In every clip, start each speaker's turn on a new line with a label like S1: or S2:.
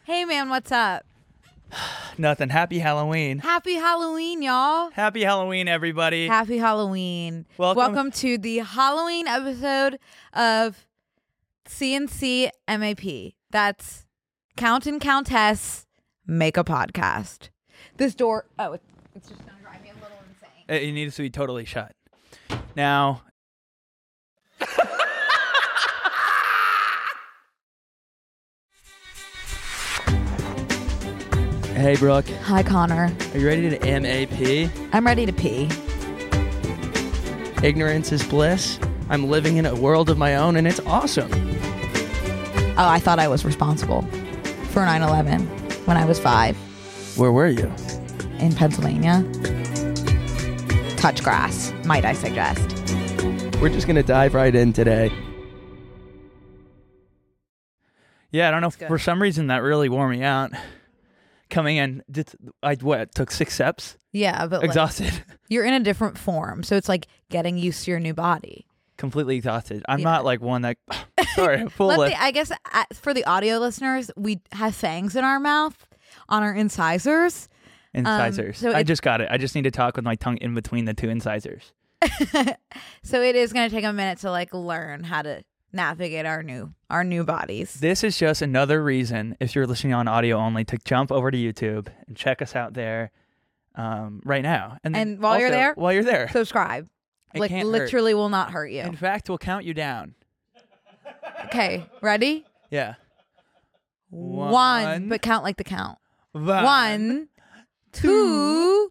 S1: Hey, man, what's up?
S2: Nothing. Happy Halloween.
S1: Happy Halloween, y'all.
S2: Happy Halloween, everybody.
S1: Happy Halloween. Welcome to the Halloween episode of CNC MAP. That's Count and Countess Make a Podcast. This door, it's just going to drive me a little insane.
S2: It needs to be totally shut. Now, hey, Brooke.
S1: Hi, Connor.
S2: Are you ready to MAP?
S1: I'm ready to pee.
S2: Ignorance is bliss. I'm living in a world of my own, and it's awesome.
S1: Oh, I thought I was responsible for 9/11 when I was 5
S2: Where were you?
S1: in Pennsylvania. Touch grass, might I suggest.
S2: We're just going to dive right in today. Yeah, I don't know.
S1: good.
S2: For some reason, that really wore me out. Coming in, took 6 steps?
S1: Yeah, but like,
S2: Exhausted.
S1: you're in a different form, so it's like getting used to your new body.
S2: Completely exhausted. I'm
S1: Yeah.
S2: not like one that... Sorry, full lip.
S1: I guess for the audio listeners, we have fangs in our mouth on our incisors.
S2: Incisors.
S1: so
S2: I
S1: it-
S2: just got it. I just need to talk with my tongue in between the 2 incisors.
S1: So it is going to take a minute to like learn how to navigate our new bodies.
S2: This is just another reason, if you're listening on audio only, to jump over to YouTube and check us out there right now. And, then
S1: And while you're
S2: also,
S1: there, subscribe.
S2: it
S1: Like
S2: can't hurt.
S1: literally will not hurt you.
S2: In fact, we'll count you down.
S1: Okay, ready?
S2: Yeah.
S1: One, but count like the count.
S2: One,
S1: 1, 2,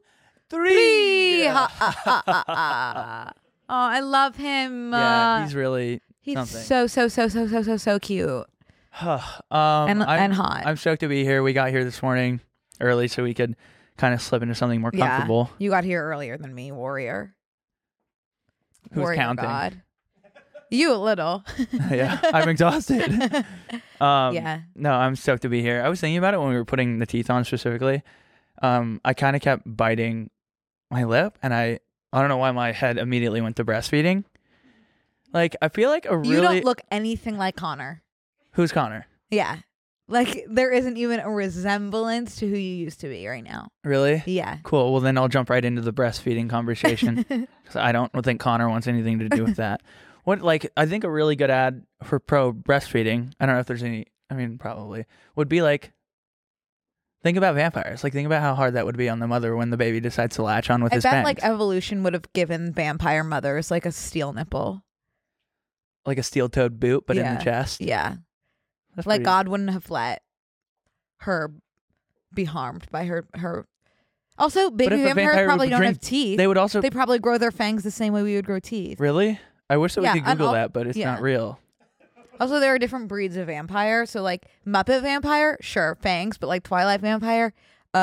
S1: 3.
S2: 3.
S1: Ha, ha, ha, ha, ha. Oh, I love him.
S2: Yeah, he's really
S1: he's
S2: something.
S1: so cute and
S2: I'm
S1: hot.
S2: I'm stoked to be here. We got here this morning early so we could kind of slip into something more comfortable.
S1: You got here earlier than me, warrior.
S2: Who's
S1: warrior
S2: counting?
S1: God. You a little.
S2: Yeah, I'm exhausted.
S1: Yeah.
S2: No, I'm stoked to be here. I was thinking about it when we were putting the teeth on specifically. I kind of kept biting my lip, and I don't know why my head immediately went to breastfeeding. Like, I feel like
S1: You don't look anything like Connor.
S2: Who's Connor?
S1: Yeah. Like there isn't even a resemblance to who you used to be right now.
S2: Really?
S1: Yeah.
S2: Cool. Well, then I'll jump right into the breastfeeding conversation. 'Cause I don't think Connor wants anything to do with that. I think a really good ad for pro breastfeeding, I don't know if there's any, I mean, probably, would be like, think about vampires. Like, think about how hard that would be on the mother when the baby decides to latch on with
S1: I
S2: his
S1: bet
S2: fangs.
S1: like evolution would have given vampire mothers like a steel nipple.
S2: Like a steel-toed boot, but in
S1: Yeah.
S2: the chest.
S1: Yeah.
S2: That's
S1: Like
S2: pretty-
S1: God wouldn't have let her be harmed by her. Also, baby
S2: if a
S1: vampires
S2: vampire
S1: probably
S2: would
S1: don't
S2: drink-
S1: have teeth.
S2: They would also...
S1: They probably grow their fangs the same way we would grow teeth.
S2: Really? I wish that we
S1: Yeah,
S2: could
S1: and
S2: Google that, but it's
S1: yeah.
S2: not real.
S1: Also, there are different breeds of vampire. So, like Muppet vampire, sure, fangs, but like Twilight vampire,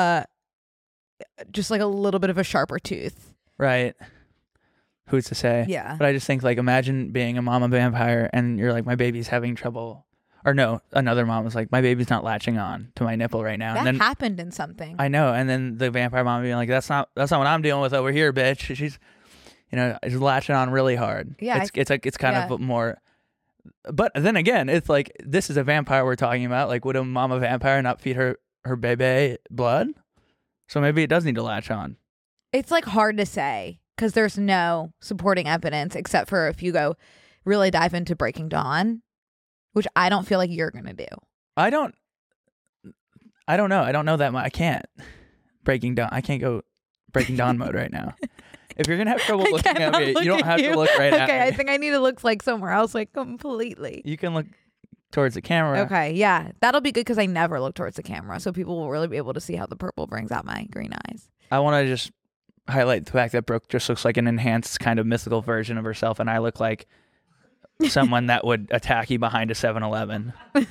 S1: just like a little bit of a sharper tooth.
S2: Right. Who's to say?
S1: Yeah.
S2: But I just think, like, imagine being a mama vampire and you're like, my baby's having trouble. Or no, another mom was like, my baby's not latching on to my nipple right now.
S1: That
S2: And then
S1: happened in something.
S2: I know. And then the vampire mom being like, that's not what I'm dealing with over here, bitch. She's, is latching on really hard.
S1: Yeah,
S2: It's kind of more. But then again, it's like, this is a vampire we're talking about. Like, would a mama vampire not feed her baby blood? So maybe it does need to latch on.
S1: It's like hard to say because there's no supporting evidence except for if you go really dive into Breaking Dawn, which I don't feel like you're going to do.
S2: I don't know. I don't know that much. I can't. Breaking Dawn. I can't go Breaking Dawn mode right now. If you're going to have trouble looking at me, you don't have to look right at me.
S1: Okay, I think I need to look like somewhere else, like completely.
S2: You can look towards the camera.
S1: Okay, yeah. That'll be good because I never look towards the camera, so people will really be able to see how the purple brings out my green eyes.
S2: I want to just highlight the fact that Brooke just looks like an enhanced kind of mythical version of herself, and I look like someone that would attack you behind a 7-Eleven.
S1: I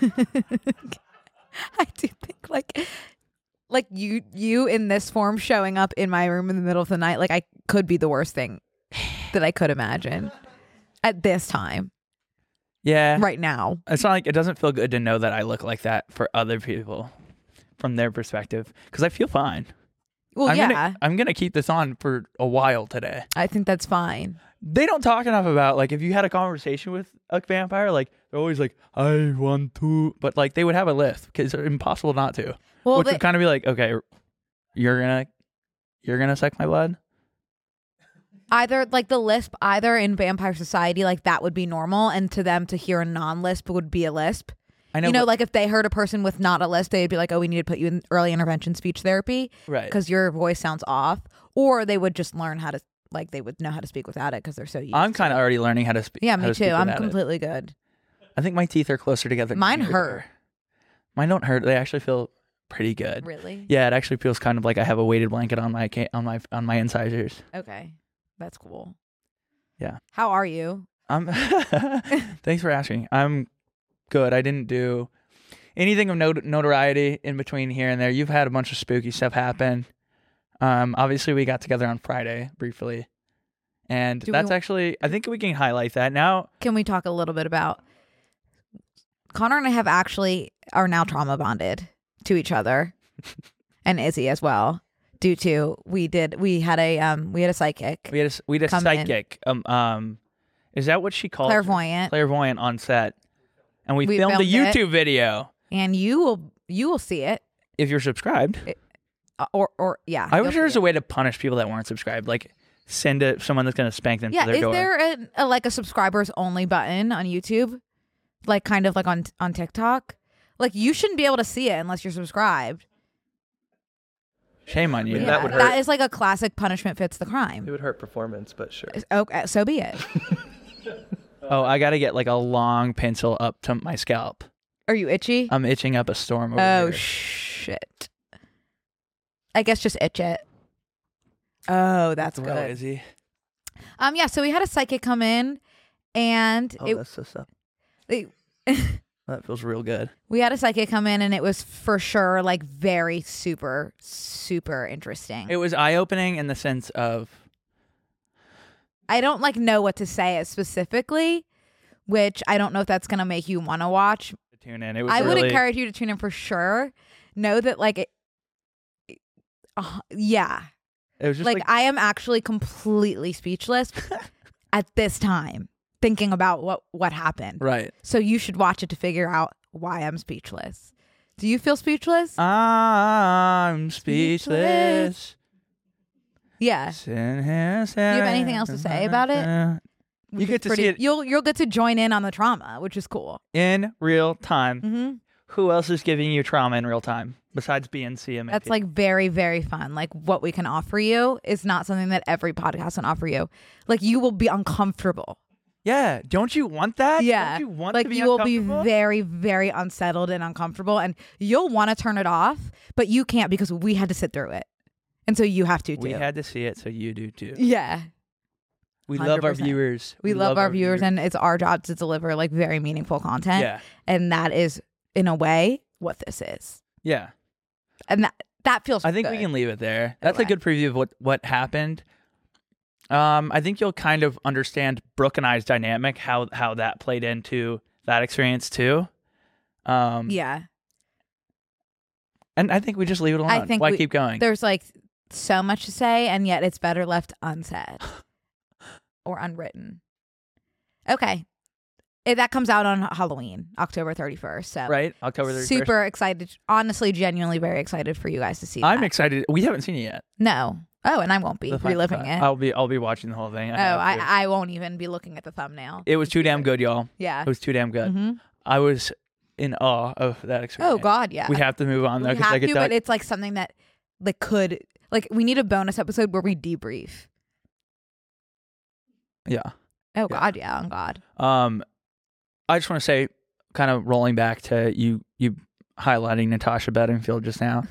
S1: do think like you in this form showing up in my room in the middle of the night, like I could be the worst thing that I could imagine at this time.
S2: Yeah.
S1: Right now.
S2: It's not like, it doesn't feel good to know that I look like that for other people from their perspective, because I feel fine.
S1: Well,
S2: I'm gonna keep this on for a while today.
S1: I think that's fine.
S2: They don't talk enough about, like, if you had a conversation with a vampire, like, they're always like, I want to, but like they would have a list because it's impossible not to.
S1: Well,
S2: which would kind of be like, okay, you're gonna suck my blood.
S1: Either like the lisp, either in vampire society, like that would be normal, and to them to hear a non-lisp would be a lisp.
S2: I know,
S1: you know, like if they heard a person with not a lisp, they'd be like, "Oh, we need to put you in early intervention speech therapy,
S2: right?
S1: Because your voice sounds off." Or they would just learn how to, like, they would know how to speak without it because they're so used.
S2: I'm kind of already learning how to speak.
S1: Yeah, me too. I'm completely good.
S2: I think my teeth are closer together.
S1: Mine hurt.
S2: Mine don't hurt. They actually feel pretty good.
S1: Really?
S2: Yeah, it actually feels kind of like I have a weighted blanket on my incisors.
S1: Okay, that's cool.
S2: Yeah.
S1: How are you?
S2: Thanks for asking. I'm good. I didn't do anything of notoriety in between here and there. You've had a bunch of spooky stuff happen. Obviously we got together on Friday briefly, and I think we can highlight that now.
S1: Can we talk a little bit about Connor and I are now trauma bonded to each other, and Izzy as well. Due to we had a psychic.
S2: We did a psychic. Is that what she called? Clairvoyant on set, and we filmed a YouTube video.
S1: And you will see it
S2: if you're subscribed.
S1: Yeah.
S2: I wish there was a way to punish people that weren't subscribed. Like send it someone that's gonna spank them to their door.
S1: Is there a subscribers only button on YouTube, like kind of like on TikTok? Like you shouldn't be able to see it unless you're subscribed.
S2: Shame on you.
S1: Yeah,
S3: that would hurt.
S1: That is like a classic punishment fits the crime.
S3: It would hurt performance, but sure.
S1: Okay, so be it.
S2: Oh, I gotta get like a long pencil up to my scalp.
S1: Are you itchy?
S2: I'm itching up a storm over
S1: here.
S2: here.
S1: Shit. I guess just itch it. Oh, that's good.
S2: Izzy.
S1: Yeah, so we had a psychic come in, and
S3: that's so sad.
S2: That feels real good.
S1: We had a psychic come in, and it was for sure like very super, super interesting.
S2: It was eye-opening in the sense of
S1: I don't know what to say it specifically, which I don't know if that's gonna make you want to watch.
S2: Tune in.
S1: I would encourage you to tune in for sure. Know that yeah.
S2: It was just
S1: I am actually completely speechless at this time thinking about what happened.
S2: Right.
S1: So you should watch it to figure out why I'm speechless. Do you feel speechless?
S2: I'm speechless.
S1: Yeah. Do you have anything else to say about it?
S2: You get to see it.
S1: You'll get to join in on the trauma, which is cool.
S2: In real time.
S1: Mm-hmm.
S2: Who else is giving you trauma in real time besides BNC?
S1: That's very, very fun. What we can offer you is not something that every podcast can offer you. You will be uncomfortable.
S2: Yeah. Don't you want that?
S1: Yeah.
S2: Don't you want to be
S1: you will be very, very unsettled and uncomfortable, and you'll want to turn it off, but you can't because we had to sit through it. And so you have to too.
S2: We had to see it, so you do too.
S1: Yeah.
S2: We 100%. Love our viewers.
S1: We love our viewers, and it's our job to deliver very meaningful content.
S2: Yeah.
S1: And that is, in a way, what this is.
S2: Yeah.
S1: And that feels
S2: I think
S1: good.
S2: We can leave it there. That's a good preview of what happened. I think you'll kind of understand Brooke and I's dynamic, how that played into that experience too.
S1: Yeah.
S2: And I think we just leave it alone. Why keep going?
S1: There's so much to say, and yet it's better left unsaid or unwritten. Okay. That comes out on Halloween, October 31st. So
S2: right, October 31st.
S1: Super excited. Honestly, genuinely very excited for you guys to see
S2: I'm excited. We haven't seen it yet.
S1: No. Oh, and I won't be reliving it.
S2: I'll be watching the whole thing.
S1: I won't even be looking at the thumbnail.
S2: It was too damn good, y'all.
S1: Yeah.
S2: It was too damn good.
S1: Mm-hmm.
S2: I was in awe of that experience.
S1: Oh, God, yeah.
S2: We have to move on, though.
S1: We have to, but it's something that could... we need a bonus episode where we debrief.
S2: Yeah.
S1: Oh, God, yeah. On God.
S2: I just want to say, kind of rolling back to you highlighting Natasha Bedingfield just now.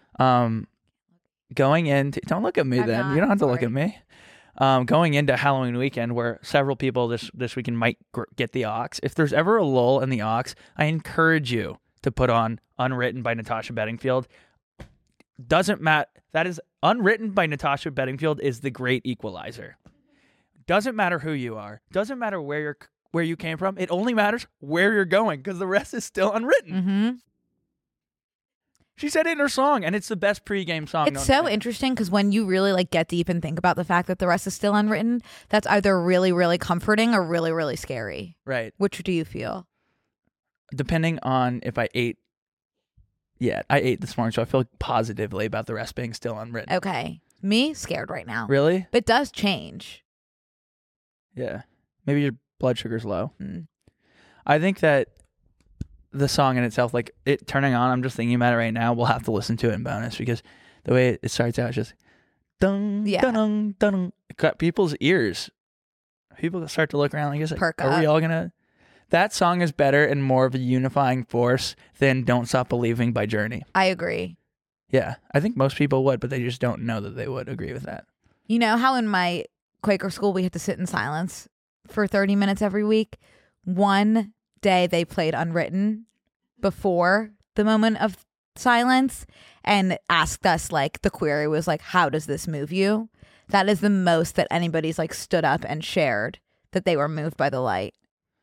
S2: Going into... Don't look at me then. You don't have to look at me. Going into Halloween weekend, where several people this weekend might get the aux. If there's ever a lull in the aux, I encourage you to put on Unwritten by Natasha Bedingfield. Doesn't matter. That is Unwritten by Natasha Bedingfield is the great equalizer. Doesn't matter who you are. Doesn't matter where you came from. It only matters where you're going, because the rest is still unwritten.
S1: Mm-hmm.
S2: She said it in her song, and it's the best pregame song.
S1: It's so interesting because when you really like get deep and think about the fact that the rest is still unwritten, that's either really, really comforting or really, really scary.
S2: Right.
S1: Which do you feel?
S2: Depending on if I ate. Yeah, I ate this morning, so I feel positively about the rest being still unwritten.
S1: Okay. Me, scared right now.
S2: Really?
S1: It does change.
S2: Yeah. Maybe your blood sugar's low.
S1: Mm.
S2: I think that the song in itself, like it turning on, I'm just thinking about it right now. We'll have to listen to it in bonus because the way it starts out is just dun, dun, dun, dun. It got people's ears. People start to look around like,
S1: Perk
S2: are we all gonna? That song is better and more of a unifying force than "Don't Stop Believing" by Journey.
S1: I agree.
S2: Yeah, I think most people would, but they just don't know that they would agree with that.
S1: You know how in my Quaker school we had to sit in silence for 30 minutes every week? One day they played Unwritten before the moment of silence and asked us, like, the query was like, how does this move you? That is the most that anybody's like stood up and shared that they were moved by the light.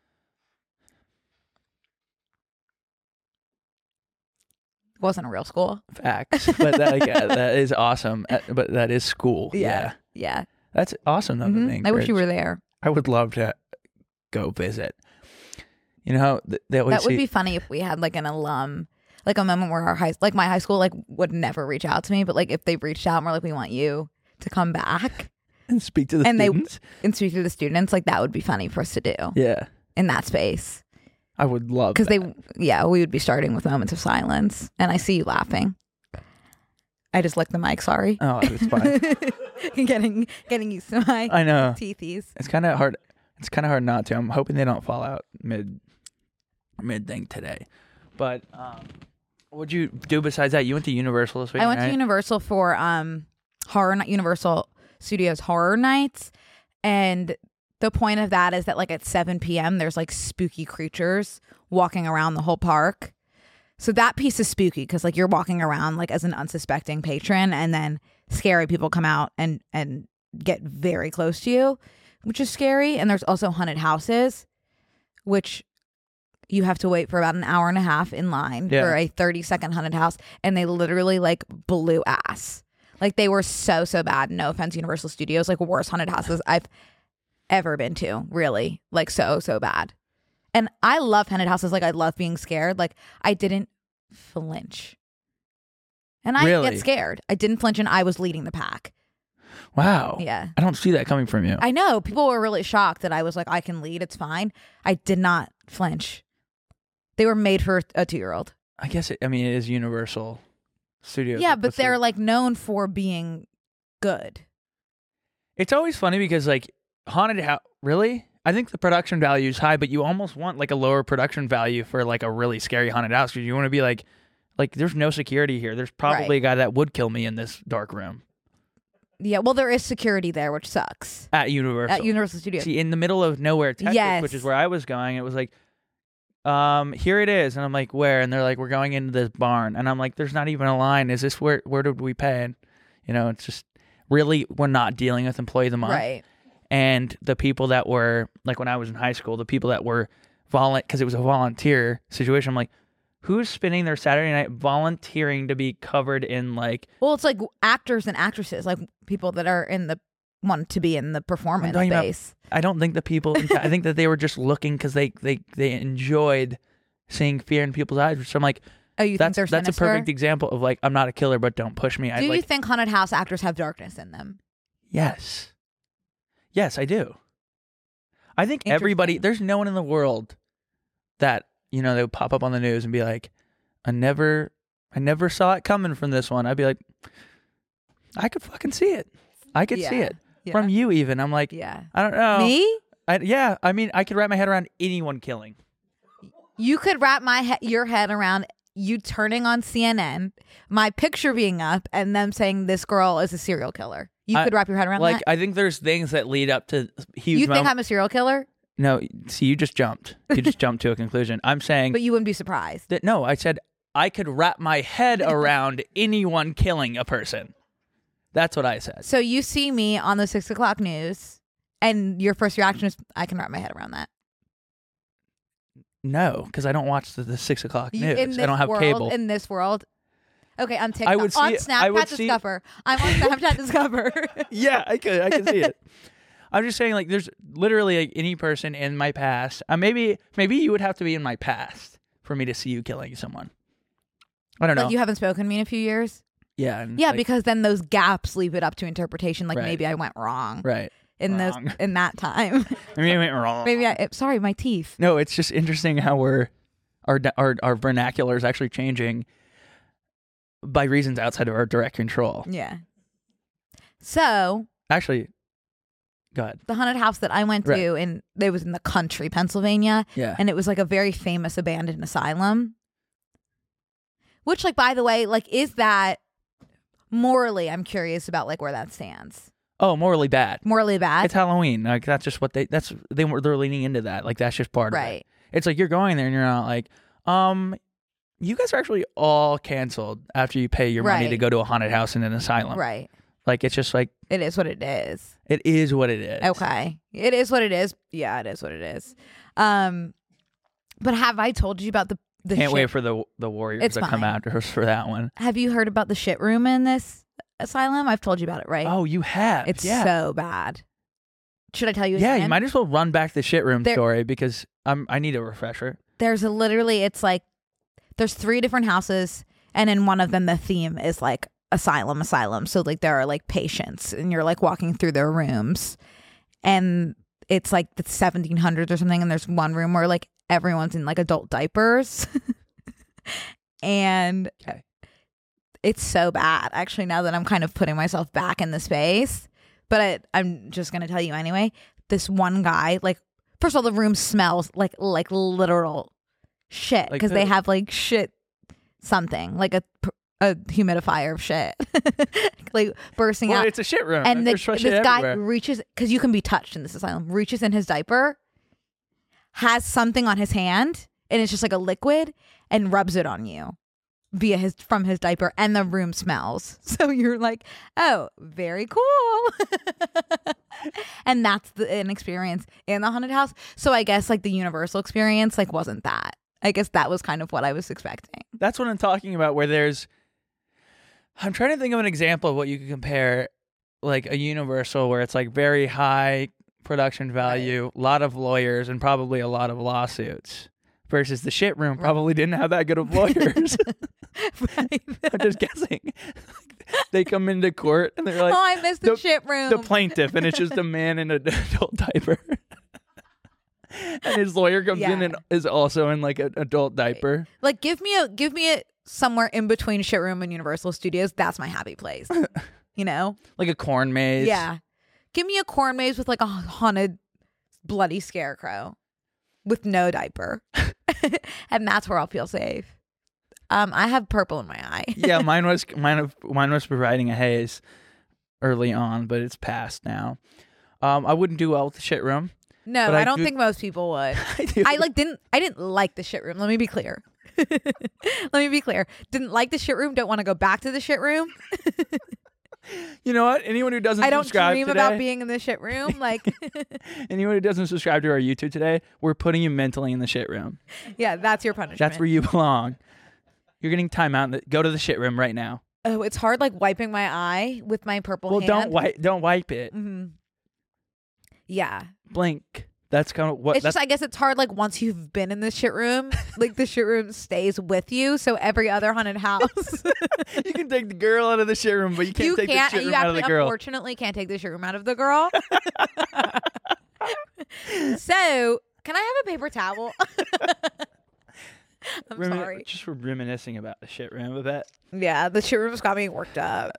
S1: It wasn't a real school.
S2: Facts, but that is awesome. But that is school.
S1: Yeah.
S2: That's awesome.
S1: Mm-hmm. I wish you were there.
S2: I would love to go visit. You know how that would
S1: be funny if we had like an alum, like a moment where my high school like would never reach out to me, but like if they reached out and were like, we want you to come back
S2: and speak to the students.
S1: And speak to the students, like that would be funny for us to do.
S2: Yeah,
S1: in that space.
S2: I would love
S1: because we would be starting with moments of silence, and I see you laughing. I just licked the mic. Sorry.
S2: Oh, it's fine.
S1: getting used to my
S2: I know
S1: teethies.
S2: It's kind of hard. It's kind of hard not to. I'm hoping they don't fall out mid thing today. But what'd you do besides that? You went to Universal this week.
S1: I went to Universal for Universal Studios Horror Nights, and the point of that is that like at 7 p.m. there's like spooky creatures walking around the whole park. So that piece is spooky because like you're walking around like as an unsuspecting patron, and then scary people come out and get very close to you, which is scary. And there's also haunted houses, which you have to wait for about an hour and a half in line for a 30-second haunted house, and they literally like blew ass. Like they were so bad. No offense, Universal Studios, like worst haunted houses I've ever been to. Really, like so bad. And I love haunted houses. Like I love being scared. Like I didn't flinch, and I get scared. I didn't flinch, and I was leading the pack.
S2: Wow.
S1: Yeah.
S2: I don't see that coming from you.
S1: I know people were really shocked that I was like, I can lead. It's fine. I did not flinch. They were made for a 2-year-old.
S2: I guess it is Universal Studios.
S1: Yeah, but they're like known for being good.
S2: It's always funny because like haunted house. Really? I think the production value is high, but you almost want like a lower production value for like a really scary haunted house because you want to be like there's no security here. There's probably a guy that would kill me in this dark room.
S1: Yeah, well, there is security there, which sucks.
S2: At Universal
S1: Studios.
S2: See, in the middle of nowhere, Texas, which is where I was going, it was like, here it is. And I'm like, where? And they're like, we're going into this barn. And I'm like, there's not even a line. Is this where did we pay? And, it's just really, we're not dealing with employee of the month.
S1: Right.
S2: And the people that were, like when I was in high school, the people that were because it was a volunteer situation, I'm like, who's spending their Saturday night volunteering to be covered in like...
S1: Well, it's like actors and actresses, like people that are want to be in the performance space.
S2: I don't think the people... I think that they were just looking because they enjoyed seeing fear in people's eyes. So I'm like,
S1: oh, you think they're
S2: that's a perfect example of like, I'm not a killer, but don't push me.
S1: Do you think haunted house actors have darkness in them?
S2: Yes. Yes, I do. I think everybody... There's no one in the world that... they would pop up on the news and be like, I never saw it coming from this one. I'd be like, I could fucking see it. I could see it. Yeah. From you even. I'm like, I don't know.
S1: Me?
S2: I could wrap my head around anyone killing.
S1: You could wrap your head around you turning on CNN, my picture being up, and them saying this girl is a serial killer. You could wrap your head around that?
S2: I think there's things that lead up to huge...
S1: You think I'm a serial killer?
S2: No, see, you just jumped. You just jumped to a conclusion. I'm saying...
S1: But you wouldn't be surprised.
S2: No, I said I could wrap my head around anyone killing a person. That's what I said.
S1: So you see me on the 6 o'clock news, and your first reaction is, I can wrap my head around that.
S2: No, because I don't watch the 6 o'clock news. I don't have cable.
S1: In this world, Okay, on TikTok.
S2: would see
S1: on
S2: it- I would
S1: Snapchat
S2: see-
S1: Discover. I'm on Snapchat Discover.
S2: Yeah, I can see it. I'm just saying, like, there's literally like any person in my past. Maybe you would have to be in my past for me to see you killing someone. I don't know.
S1: Like you haven't spoken to me in a few years?
S2: Yeah. And
S1: Yeah,
S2: like,
S1: because then those gaps leave it up to interpretation. Like
S2: Right.
S1: maybe I went wrong
S2: right.
S1: in
S2: Wrong.
S1: in that time.
S2: Maybe I went wrong.
S1: Sorry, my teeth.
S2: No, it's just interesting how our vernacular is actually changing by reasons outside of our direct control.
S1: Yeah. So
S2: Actually, go ahead.
S1: the haunted house that I went to,
S2: Right.
S1: and it was in the country, Pennsylvania,
S2: Yeah.
S1: and it was like a very famous abandoned asylum. Which, like, by the way, like, is that morally? I'm curious about like where that stands.
S2: Oh, morally bad.
S1: Morally bad,
S2: It's Halloween. Like that's just what they're leaning into that. Like that's just part of it.
S1: right?
S2: It's like you're going there and you're not like, you guys are actually all canceled after you pay your money
S1: Right.
S2: to go to a haunted house in an asylum.
S1: Right.
S2: Like it's just like
S1: It is what it is.
S2: it is what it is.
S1: Okay. It is what it is. Yeah, it is what it is. But have I told you about the
S2: Can't
S1: shit-
S2: wait for the warriors
S1: It's
S2: that come
S1: fine.
S2: after us for that one.
S1: Have you heard about the shit room in this asylum? I've told you about it, right?
S2: Oh, you have.
S1: It's
S2: yeah.
S1: so bad. Should I tell you
S2: Yeah,
S1: again?
S2: you might as well run back the shit room
S1: There-
S2: story because I need a refresher.
S1: There's it's like there's 3 different houses, and in one of them the theme is like asylum. So like there are like patients and you're like walking through their rooms, and it's like the 1700s or something, and there's one room where like everyone's in like adult diapers. And
S2: Okay.
S1: it's so bad actually, now that I'm kind of putting myself back in the space. But I'm just gonna tell you anyway. This one guy, like, first of all, the room smells like literal shit
S2: Like
S1: because they
S2: poo.
S1: have like shit something like a humidifier of shit like bursting
S2: Well,
S1: out.
S2: it's a shit room.
S1: And
S2: There's
S1: this
S2: shit
S1: guy
S2: everywhere.
S1: reaches, because you can be touched in this asylum, reaches in his diaper, has something on his hand, and it's just like a liquid, and rubs it on you from his diaper, and the room smells. So you're like, oh, very cool. And that's an experience in the haunted house. So I guess like the Universal experience like wasn't that. I guess that was kind of what I was expecting.
S2: That's what I'm talking about, where I'm trying to think of an example of what you could compare, like a Universal where it's like very high production value, a lot of lawyers, and probably a lot of lawsuits, versus the shit room probably didn't have that good of lawyers.
S1: Right.
S2: I'm just guessing. They come into court and they're like,
S1: Oh, I missed the shit room.
S2: the plaintiff, and it's just a man in an adult diaper. And his lawyer comes in
S1: Yeah.
S2: and is also in like an adult diaper.
S1: Like give me a somewhere in between shit room and Universal Studios. That's my happy place. You know?
S2: Like a corn maze.
S1: Yeah. Give me a corn maze with like a haunted bloody scarecrow with no diaper. And that's where I'll feel safe. I have purple in my eye.
S2: Yeah, mine was providing a haze early on, but it's past now. I wouldn't do well with the shit room.
S1: No,
S2: But
S1: I
S2: I
S1: don't
S2: do-
S1: think most people would.
S2: I do.
S1: I didn't like the shit room. Let me be clear. Didn't like the shit room. Don't want to go back to the shit room.
S2: You know what? Anyone who doesn't
S1: I don't
S2: subscribe
S1: dream
S2: today,
S1: about being in the shit room. Like,
S2: anyone who doesn't subscribe to our YouTube today, we're putting you mentally in the shit room.
S1: yeah, that's your punishment.
S2: That's where you belong. You're getting time out. Go to the shit room right now.
S1: Oh, it's hard like wiping my eye with my purple
S2: Well,
S1: hand.
S2: don't wipe it.
S1: Mm-hmm. Yeah.
S2: Blink. That's kind of what.
S1: It's just, I guess it's hard like once you've been in the shit room, like the shit room stays with you. So every other haunted house,
S2: you can take the girl out of the shit room, but you can't
S1: you
S2: take
S1: can't,
S2: the shit
S1: you
S2: room out of
S1: actually
S2: the girl.
S1: unfortunately can't take the shit room out of the girl. So can I have a paper towel? I'm sorry.
S2: Just for reminiscing about the shit room a bit.
S1: Yeah, the shit room's got me worked up.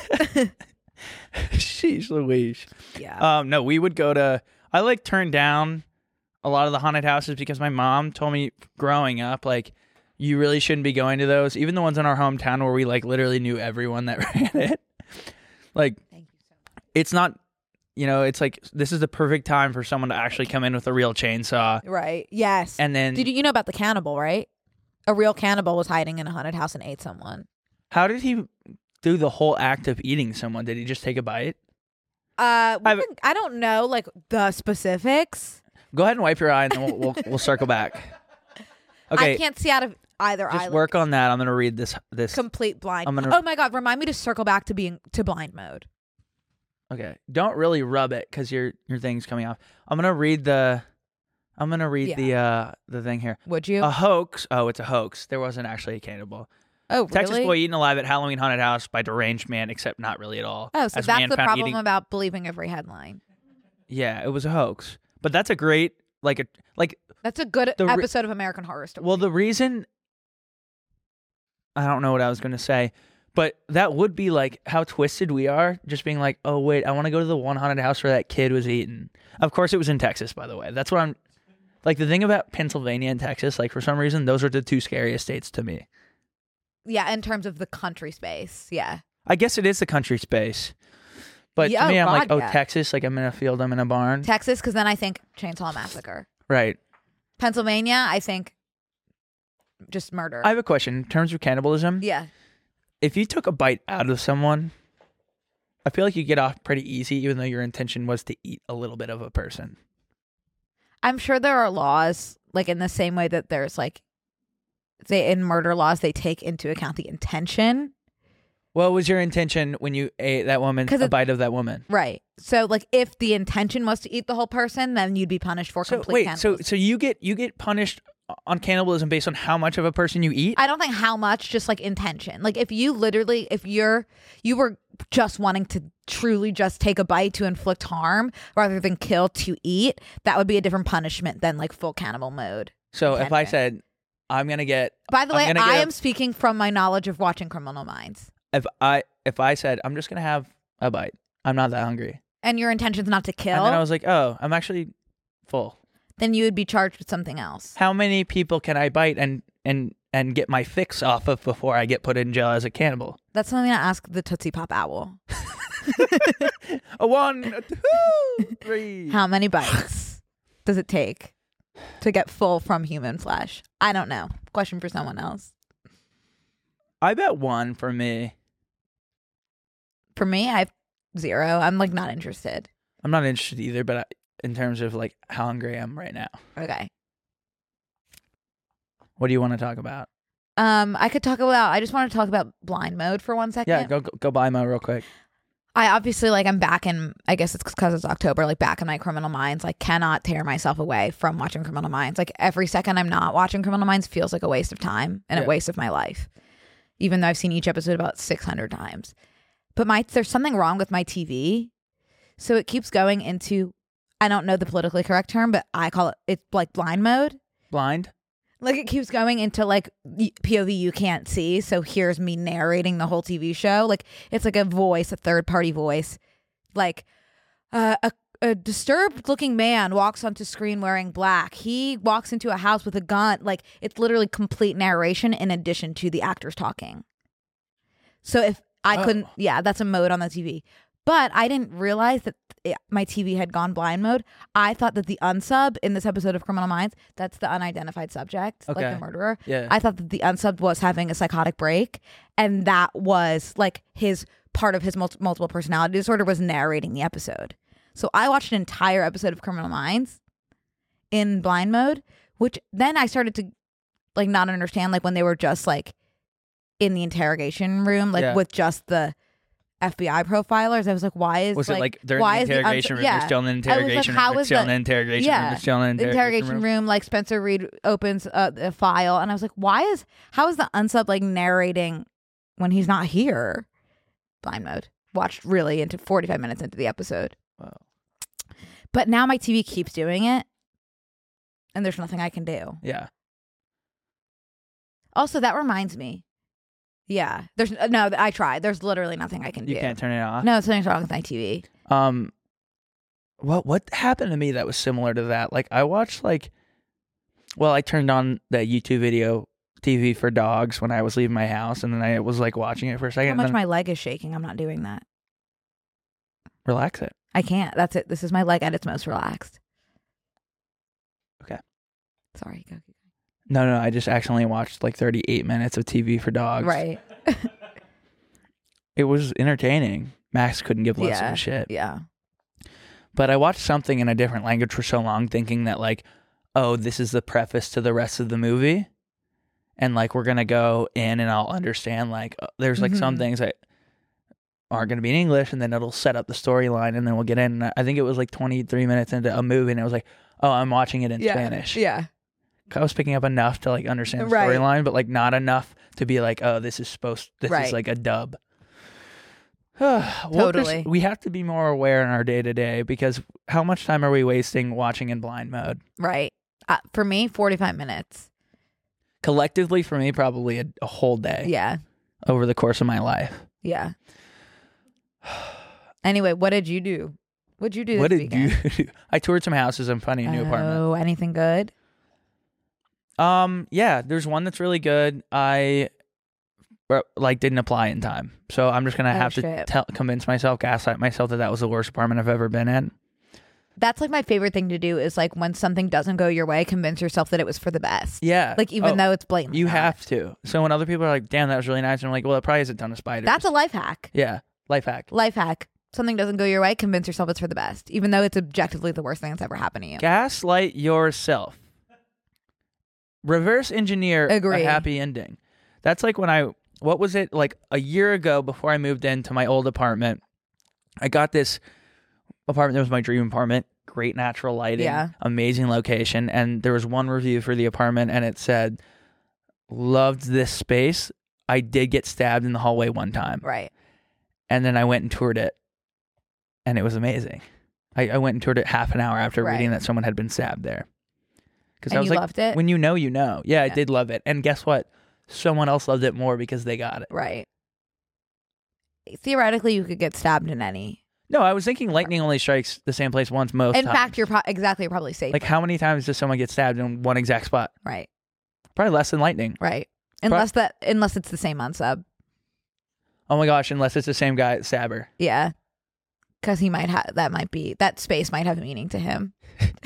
S2: Sheesh Louise.
S1: Yeah.
S2: No, we would go to. I like turned down a lot of the haunted houses because my mom told me growing up, like, you really shouldn't be going to those. Even the ones in our hometown where we like literally knew everyone that ran it. Like,
S1: Thank you so much.
S2: it's not. It's like this is the perfect time for someone to actually come in with a real chainsaw.
S1: Right. Yes.
S2: And then,
S1: Did you know about the cannibal, right? A real cannibal was hiding in a haunted house and ate someone.
S2: how did he do the whole act of eating someone? Did he just take a bite?
S1: I don't know like the specifics.
S2: Go ahead and wipe your eye, and then we'll circle back. Okay.
S1: I can't see out of either
S2: Just
S1: eye.
S2: work on that. I'm gonna read this.
S1: Complete blind.
S2: I'm gonna.
S1: Oh my God! Remind me to circle back to being to blind mode.
S2: Okay. Don't really rub it because your thing's coming off. I'm gonna read the thing here.
S1: Would you?
S2: A hoax. Oh, it's a hoax. There wasn't actually a cannibal.
S1: Oh, really?
S2: Texas boy eaten alive at Halloween haunted house by deranged man, except not really at all.
S1: Oh, so
S2: As
S1: that's
S2: man
S1: the
S2: found
S1: problem
S2: eating-
S1: about believing every headline.
S2: Yeah, it was a hoax. But that's a great
S1: That's a good
S2: The re-
S1: episode of American Horror Story.
S2: well, the reason I don't know what I was gonna say, but that would be like how twisted we are, just being like, oh wait, I want to go to the one haunted house where that kid was eaten. Of course, it was in Texas, by the way. That's what I'm like. The thing about Pennsylvania and Texas, like for some reason, those are the two scariest states to me.
S1: Yeah, in terms of the country space. Yeah.
S2: I guess it is the country space, but
S1: Yeah,
S2: to me,
S1: oh,
S2: I'm like,
S1: God,
S2: oh,
S1: yeah.
S2: Texas, like I'm in a field, I'm in a barn,
S1: Texas, because then I think Chainsaw Massacre.
S2: right?
S1: Pennsylvania, I think just murder.
S2: I have a question in terms of cannibalism.
S1: yeah.
S2: If you took a bite out of someone, I feel like you get off pretty easy, even though your intention was to eat a little bit of a person.
S1: I'm sure there are laws, like in the same way that there's like, in murder laws, they take into account the intention.
S2: What was your intention when you ate that woman,
S1: 'Cause
S2: a bite of that woman?
S1: Right. So like if the intention was to eat the whole person, then you'd be punished for
S2: So
S1: complete
S2: wait,
S1: cannibalism.
S2: so you get punished on cannibalism based on how much of a person you eat?
S1: I don't think how much, just like intention. Like if you literally, if you were just wanting to truly just take a bite to inflict harm rather than kill to eat, that would be a different punishment than like full cannibal mode.
S2: So if I
S1: intention.
S2: said, I'm gonna get,
S1: By the
S2: I'm
S1: way,
S2: gonna
S1: I
S2: get
S1: am speaking from my knowledge of watching Criminal Minds.
S2: if I said I'm just gonna have a bite, I'm not that hungry,
S1: And your intention's not to kill,
S2: and then I was like, oh, I'm actually full.
S1: then you would be charged with something else.
S2: How many people can I bite and get my fix off of before I get put in jail as a cannibal?
S1: That's something to ask the Tootsie Pop Owl.
S2: A 1, a 2, 3.
S1: How many bites does it take to get full from human flesh? I don't know. Question for someone else.
S2: I bet 1 for me.
S1: For me, I have 0. I'm like not interested.
S2: I'm not interested either, but in terms of like how hungry I am right now.
S1: Okay.
S2: What do you want to talk about?
S1: I could talk about. I just want to talk about blind mode for 1 second.
S2: Yeah, go buy Mo real quick.
S1: I obviously like I'm back in. I guess it's because it's October. Like back in my Criminal Minds. Like cannot tear myself away from watching Criminal Minds. Like every second I'm not watching Criminal Minds feels like a waste of time and
S2: Yeah.
S1: a waste of my life. Even though I've seen each episode about 600 times. But there's something wrong with my TV. So it keeps going into, I don't know the politically correct term, but I call it's like blind mode.
S2: Blind?
S1: Like it keeps going into like POV you can't see. So here's me narrating the whole TV show. Like it's like a voice, a third party voice. Like a disturbed looking man walks onto screen wearing black. He walks into a house with a gun. Like it's literally complete narration in addition to the actors talking. So if I couldn't, yeah, that's a mode on the TV. But I didn't realize that my TV had gone blind mode. I thought that the unsub in this episode of Criminal Minds, that's the unidentified subject, like
S2: Okay.
S1: the murderer.
S2: Yeah.
S1: I thought that the unsub was having a psychotic break, and that was like his part of his multiple personality disorder was narrating the episode. So I watched an entire episode of Criminal Minds in blind mode, which then I started to like not understand, like when they were just like in the interrogation room, like
S2: Yeah.
S1: with just the FBI profilers. I was like, why is
S2: Was it like they're
S1: why
S2: in
S1: is
S2: the interrogation room,
S1: yeah.
S2: they're still in the
S1: I was like,
S2: interrogation
S1: how
S2: room, they're
S1: is
S2: still in
S1: the-
S2: the interrogation
S1: yeah.
S2: room, they're still in the
S1: the interrogation room, like Spencer Reed opens a file, and I was like, how is the unsub like narrating when he's not here? Blind mode. Watched really into 45 minutes into the episode.
S2: Wow.
S1: But now my TV keeps doing it, and there's nothing I can do.
S2: Yeah.
S1: Also, that reminds me. Yeah, there's no. I tried. There's literally nothing I can do.
S2: You can't turn it off?
S1: No, something's wrong with my TV.
S2: What happened to me that was similar to that? Like I watched I turned on the YouTube video TV for dogs when I was leaving my house, and then I was like watching it for a second.
S1: How
S2: and
S1: much
S2: then
S1: my leg is shaking. I'm not doing that.
S2: relax it.
S1: I can't. That's it. This is my leg at its most relaxed.
S2: Okay.
S1: Sorry. Go.
S2: No, I just accidentally watched like 38 minutes of TV for dogs.
S1: Right.
S2: It was entertaining. Max couldn't give less of
S1: Yeah.
S2: a shit.
S1: Yeah.
S2: But I watched something in a different language for so long, thinking that like, oh, this is the preface to the rest of the movie. and like we're gonna go in and I'll understand like there's like some things that aren't gonna be in English, and then it'll set up the storyline, and then we'll get in. And I think it was like 23 minutes into a movie, and it was like, oh, I'm watching it in Spanish.
S1: Yeah.
S2: I was picking up enough to like understand the
S1: Right.
S2: storyline, but like not enough to be like, oh, this is
S1: Right.
S2: is like a dub.
S1: Totally.
S2: We have to be more aware in our day to day, because how much time are we wasting watching in blind mode?
S1: Right. For me, 45 minutes.
S2: Collectively, for me, probably a whole day.
S1: Yeah.
S2: Over the course of my life.
S1: Yeah. Anyway, what did you do? What'd you do
S2: What
S1: this
S2: did
S1: weekend?
S2: you do? I toured some houses and finding a new apartment.
S1: Oh, anything good?
S2: Yeah, there's one that's really good. I like didn't apply in time, so I'm just gonna have to convince myself, gaslight myself that was the worst apartment I've ever been in.
S1: That's like my favorite thing to do is like when something doesn't go your way, convince yourself that it was for the best.
S2: Yeah,
S1: like even though it's blatantly
S2: you
S1: not.
S2: have to. So when other people are like, "Damn, that was really nice," and I'm like, "Well, it probably has a ton of spiders."
S1: That's a life hack.
S2: Yeah, life hack.
S1: Life hack. Something doesn't go your way, convince yourself it's for the best, even though it's objectively the worst thing that's ever happened to you.
S2: Gaslight yourself. Reverse engineer
S1: Agree.
S2: a happy ending. That's like when what was it, like a year ago before I moved into my old apartment, I got this apartment that was my dream apartment. Great natural lighting, amazing location. And there was one review for the apartment and it said, loved this space. I did get stabbed in the hallway one time.
S1: Right.
S2: And then I went and toured it and it was amazing. I went and toured it half an hour after reading that someone had been stabbed there. Because I was like,
S1: loved it?
S2: when you know, you know. Yeah, I did love it. And guess what? Someone else loved it more because they got it.
S1: Right. Theoretically, you could get stabbed in any.
S2: No, I was thinking lightning only strikes the same place once most
S1: In
S2: times.
S1: fact, you're probably safe.
S2: Like, how many times does someone get stabbed in one exact spot?
S1: Right.
S2: Probably less than lightning.
S1: Right. Unless it's the same unsub.
S2: Oh my gosh, unless it's the same guy at Stabber.
S1: Yeah. Because he might have, that space might have meaning to him.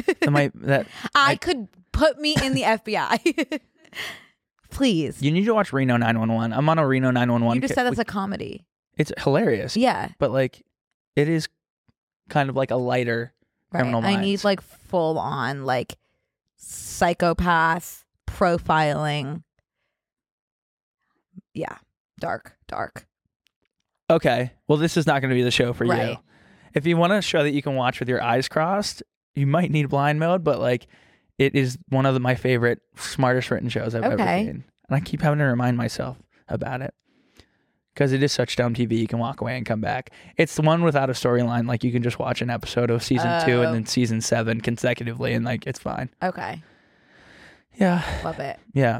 S1: Could put me in the FBI. Please.
S2: You need to watch Reno 911. I'm on a Reno 911.
S1: You just said that's a comedy.
S2: It's hilarious.
S1: Yeah.
S2: But like, it is kind of like a lighter Criminal Minds.
S1: I need like full on like psychopath profiling. Yeah. Dark.
S2: Okay. Well, this is not going to be the show for
S1: Right.
S2: you. If you want a show that you can watch with your eyes crossed, you might need blind mode, but like it is one of my favorite, smartest written shows I've ever seen. And I keep having to remind myself about it because it is such dumb TV. You can walk away and come back. It's the one without a storyline. Like you can just watch an episode of season 2 and then season 7 consecutively and like it's fine.
S1: Okay.
S2: Yeah.
S1: Love it.
S2: Yeah.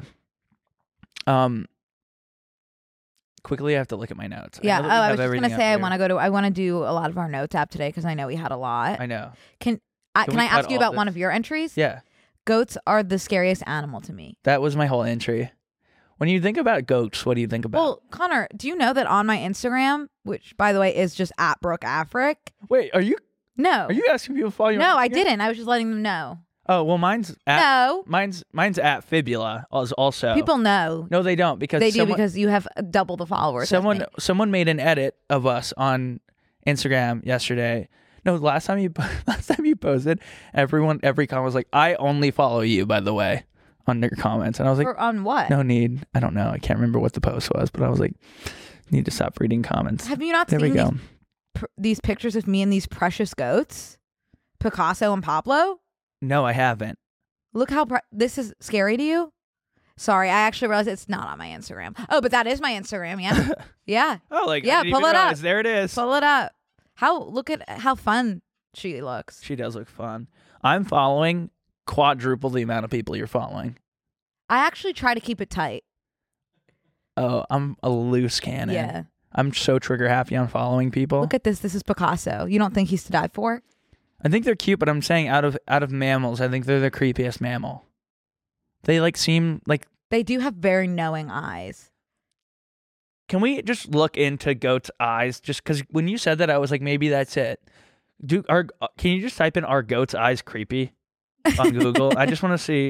S2: Quickly, I have to look at my notes.
S1: Yeah. I was just going to say I want to do a lot of our notes app today because I know we had a lot.
S2: I know.
S1: Can I ask you about one of your entries?
S2: Yeah.
S1: Goats are the scariest animal to me.
S2: That was my whole entry. When you think about goats, what do you think about?
S1: Well, Connor, do you know that on my Instagram, which by the way is just at Brooke Afric?
S2: Wait, are you asking people to follow you?
S1: No, I didn't. I was just letting them know.
S2: Oh, well, mine's at Fibula also.
S1: People know.
S2: No, they don't because
S1: because you have double the followers.
S2: Someone made an edit of us on Instagram yesterday. No, last time you posted, every comment was like, "I only follow you." By the way, on your comments, and I was like,
S1: on what?
S2: No need. I don't know. I can't remember what the post was, but I was like, need to stop reading comments.
S1: Have you not seen these pictures of me and these precious goats, Picasso and Pablo?
S2: No, I haven't.
S1: Look how this is scary to you. Sorry, I actually realized it's not on my Instagram. Oh, but that is my Instagram. Yeah, yeah.
S2: Oh,
S1: yeah. Pull it up.
S2: There it is.
S1: Pull it up. Look at how fun she looks.
S2: She does look fun. I'm following quadruple the amount of people you're following.
S1: I actually try to keep it tight.
S2: Oh, I'm a loose cannon.
S1: Yeah.
S2: I'm so trigger happy on following people.
S1: Look at this. This is Picasso. You don't think he's to die for?
S2: I think they're cute, but I'm saying out of mammals, I think they're the creepiest mammal. They seem like
S1: they do have very knowing eyes.
S2: Can we just look into goats' eyes? Just because when you said that, I was like, maybe that's it. Can you just type in "are goats' eyes creepy" on Google? I just want to see.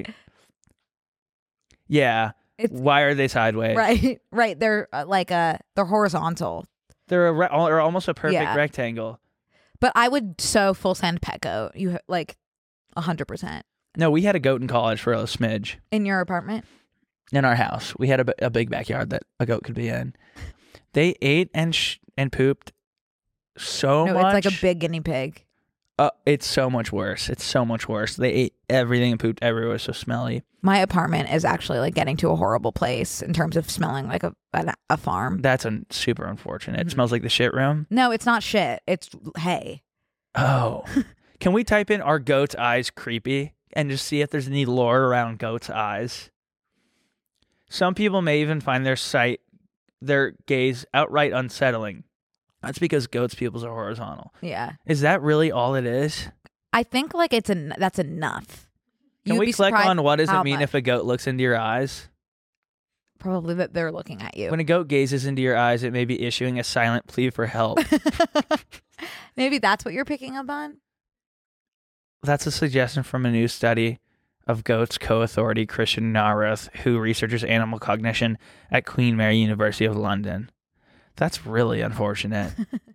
S2: Yeah. Why are they sideways?
S1: Right. They're they're horizontal.
S2: They're almost a perfect rectangle.
S1: But I would full send pet goat. You 100%.
S2: No, we had a goat in college for a smidge.
S1: In your apartment?
S2: in our house. We had a big backyard that a goat could be in. They ate and pooped so
S1: No,
S2: much.
S1: it's like a big guinea pig.
S2: It's so much worse. It's so much worse. They ate everything and pooped everywhere. It was so smelly.
S1: My apartment is actually like getting to a horrible place in terms of smelling like a farm.
S2: That's super unfortunate. It smells like the shit room.
S1: No, it's not shit. It's hay.
S2: Oh. Can we type in "are goat's eyes creepy" and just see if there's any lore around goat's eyes? Some people may even find their gaze outright unsettling. That's because goats' pupils are horizontal.
S1: Yeah.
S2: Is that really all it is?
S1: I think like that's enough.
S2: Can
S1: You'd
S2: we
S1: be
S2: click
S1: surprised
S2: on what does
S1: how
S2: it mean
S1: much.
S2: if a goat looks into your eyes?
S1: Probably that they're looking at you.
S2: When a goat gazes into your eyes, it may be issuing a silent plea for help.
S1: Maybe that's what you're picking up on.
S2: That's a suggestion from a new study of goats co-authority Christian Narath, who researches animal cognition at Queen Mary University of London. That's really unfortunate.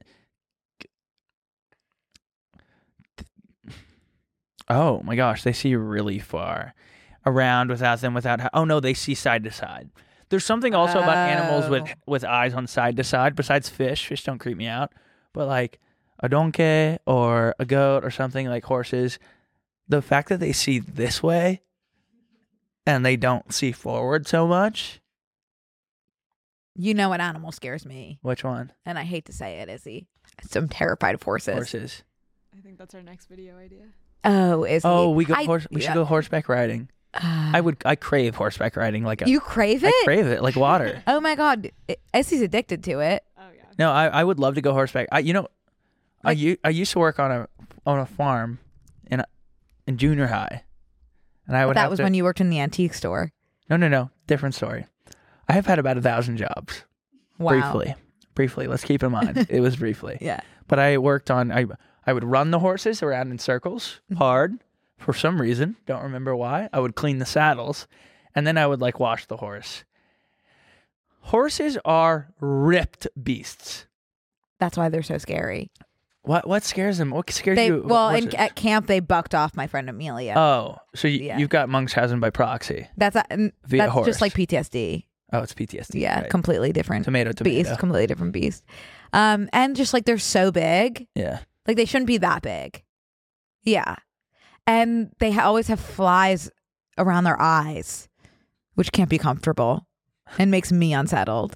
S2: Oh my gosh, they see really far around without them. Oh no, they see side to side. There's something also about animals with eyes on side to side. Besides fish don't creep me out, but like a donkey or a goat or something like horses, the fact that they see this way and they don't see forward so much.
S1: You know what animal scares me?
S2: Which one?
S1: And I hate to say it, Izzy. I'm terrified of horses.
S2: Horses.
S4: I think that's our next video idea.
S1: Oh, Izzy.
S2: Oh, we should go horseback riding.
S1: I
S2: I crave horseback riding
S1: You crave it?
S2: I crave it like water.
S1: Oh my God, Izzy's addicted to it.
S4: Oh yeah.
S2: No, I would love to go horseback. I used to work on a farm in junior high, and I would.
S1: That was when you worked in the antique store.
S2: No, different story. I have had about 1,000 jobs.
S1: Wow.
S2: Briefly. Let's keep in mind it was briefly.
S1: Yeah.
S2: But I worked on. I would run the horses around in circles hard for some reason. Don't remember why. I would clean the saddles, and then I would like wash the horse. Horses are ripped beasts.
S1: That's why they're so scary.
S2: What scares them? What scares you?
S1: Well, at camp they bucked off my friend Amelia.
S2: Oh, so you've got Munchausen by proxy.
S1: That's
S2: horse.
S1: just like PTSD.
S2: Oh, it's PTSD.
S1: Yeah,
S2: right.
S1: completely different.
S2: Tomato.
S1: Beast, completely different beast. And just like they're so big.
S2: Yeah.
S1: Like they shouldn't be that big. Yeah. And they always have flies around their eyes, which can't be comfortable and makes me unsettled.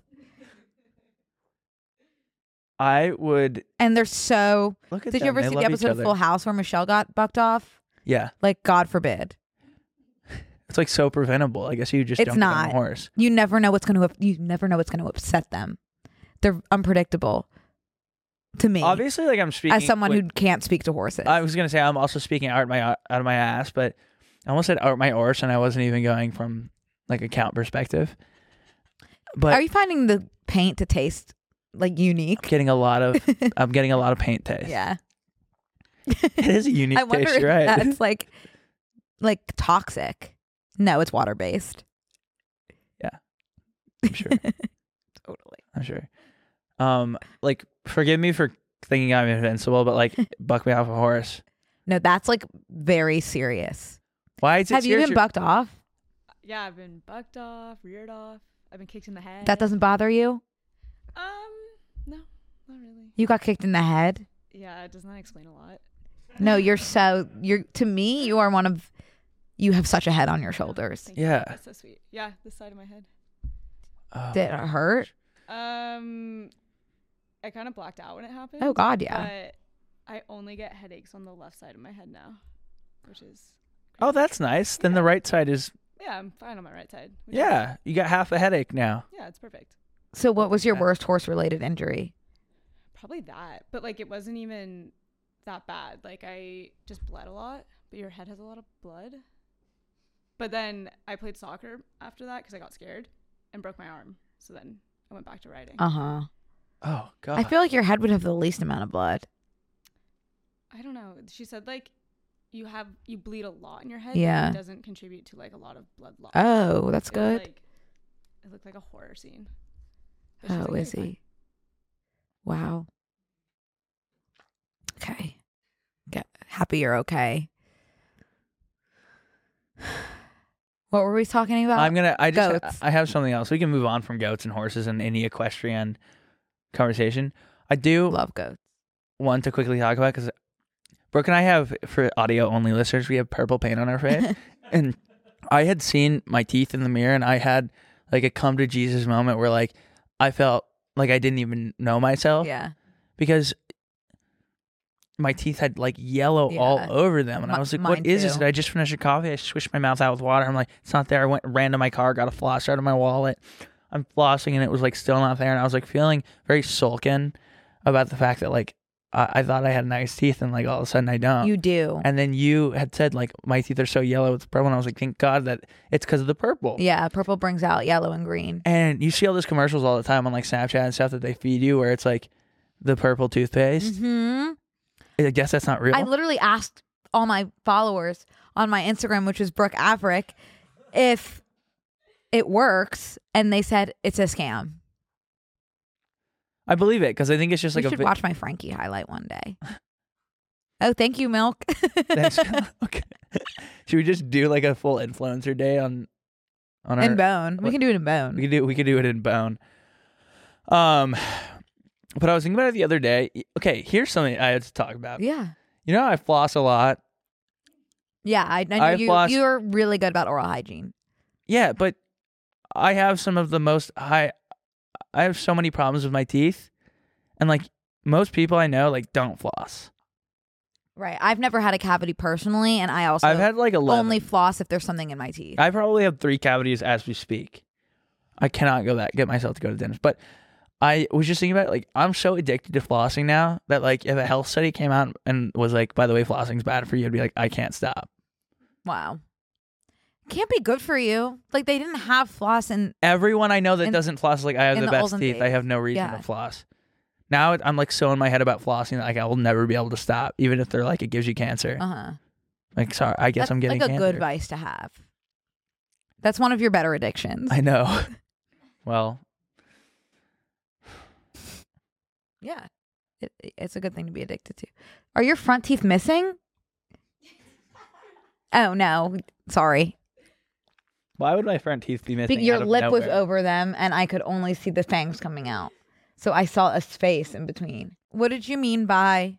S2: I would.
S1: And they're so.
S2: Look at
S1: Did
S2: them.
S1: you ever
S2: They
S1: see
S2: love
S1: the
S2: each
S1: episode of
S2: other.
S1: Full House where Michelle got bucked off?
S2: Yeah.
S1: Like, God forbid.
S2: It's like so preventable. I guess you just
S1: It's
S2: don't get on
S1: not.
S2: a horse.
S1: You never know what's going to upset them. They're unpredictable to me.
S2: Obviously, like I'm speaking
S1: as someone who can't speak to horses.
S2: I was gonna say I'm also speaking out of my ass, but I almost said out my arse, and I wasn't even going from like a count perspective. But
S1: Are you finding the paint to taste like unique?
S2: I'm getting a lot of paint taste.
S1: Yeah.
S2: It is a unique
S1: I wonder
S2: taste,
S1: if
S2: you're right?
S1: that's like toxic. No, it's water based.
S2: I'm sure.
S1: Totally.
S2: I'm sure. Like forgive me for thinking I'm invincible, but like buck me off a horse.
S1: No, that's like very serious.
S2: Why is it
S1: Have you
S2: serious?
S1: been bucked off?
S4: Yeah, I've been bucked off, reared off. I've been kicked in the head.
S1: That doesn't bother you?
S4: No, not really.
S1: You got kicked in the head?
S4: Yeah, it does not explain a lot.
S1: No, to me, you have such a head on your shoulders.
S4: Thank you.
S2: Yeah.
S4: That's so sweet. Yeah, this side of my head.
S2: Oh.
S1: Did it hurt?
S4: I kind of blacked out when it happened.
S1: Oh God, yeah.
S4: But I only get headaches on the left side of my head now, which is.
S2: Oh, that's nice. Then the right side is.
S4: Yeah, I'm fine on my right side. which is-
S2: Yeah, you got half a headache now.
S4: Yeah, it's perfect.
S1: So what was your
S2: Yeah.
S1: worst horse-related injury?
S4: Probably that, but like it wasn't even that bad. Like I just bled a lot, but your head has a lot of blood. But then I played soccer after that because I got scared and broke my arm. So then I went back to riding.
S1: Uh-huh.
S2: Oh God.
S1: I feel like your head would have the least amount of blood.
S4: I don't know. She said like you bleed a lot in your head.
S1: Yeah.
S4: But it doesn't contribute to like a lot of blood loss.
S1: Oh, that's
S4: It was,
S1: good.
S4: like, it looked like a horror scene. But she was
S1: Oh,
S4: like,
S1: is
S4: "You're fine."
S1: he? Wow. Okay. Happy you're okay. What were we talking about?
S2: I have something else. We can move on from goats and horses and any equestrian conversation. I do
S1: love goats.
S2: Want to quickly talk about, because Brooke and I have, for audio only listeners, we have purple paint on our face. And I had seen my teeth in the mirror, and I had like a come to Jesus moment where like I felt like I didn't even know myself.
S1: Yeah.
S2: Because my teeth had like yellow all over them. And I was like, what is this? Did I just finish a coffee? I swished my mouth out with water. I'm like, it's not there. I ran to my car, got a floss out of my wallet. I'm flossing and it was like still not there. And I was like feeling very sullen about the fact that like I thought I had nice teeth and like all of a sudden I don't.
S1: You do.
S2: And then you had said like my teeth are so yellow with purple. And I was like, thank God that it's because of the purple.
S1: Yeah, purple brings out yellow and green.
S2: And you see all those commercials all the time on like Snapchat and stuff that they feed you where it's like the purple toothpaste.
S1: Mm-hmm.
S2: I guess that's not real.
S1: I literally asked all my followers on my Instagram, which was Brooke Averick, if it works, and they said it's a scam.
S2: I believe it because I think it's just
S1: You
S2: like
S1: should watch my Frankie highlight one day. Oh, thank you, Milk.
S2: Thanks. Okay. Should we just do like a full influencer day on our
S1: in Bone? We can do it in Bone.
S2: We could do it in Bone. But I was thinking about it the other day. Okay, here's something I had to talk about.
S1: Yeah.
S2: You know, I floss a lot.
S1: Yeah, I know you're really good about oral hygiene.
S2: Yeah, but I have some of the most I have so many problems with my teeth, and like most people I know like don't floss.
S1: Right. I've never had a cavity personally, and I've
S2: had like 11.
S1: Only floss if there's something in my teeth.
S2: I probably have 3 cavities as we speak. I cannot get myself to go to the dentist, but I was just thinking about it, like I'm so addicted to flossing now that like if a health study came out and was like, by the way, flossing's bad for you, I'd be like, I can't stop.
S1: Wow. Can't be good for you. Like they didn't have floss and
S2: everyone I know that doesn't floss, like I have the best teeth.
S1: Days.
S2: I have no reason to floss. Now I'm like so in my head about flossing that like I will never be able to stop, even if they're like it gives you cancer. Like sorry, I guess I'm getting
S1: like a
S2: cancer.
S1: good vice to have. That's one of your better addictions.
S2: I know. Well.
S1: Yeah, it's a good thing to be addicted to. Are your front teeth missing? Oh, no. Sorry.
S2: Why would my front teeth be missing?
S1: Your lip was over them, and I could only see the fangs coming out. So I saw a space in between. What did you mean by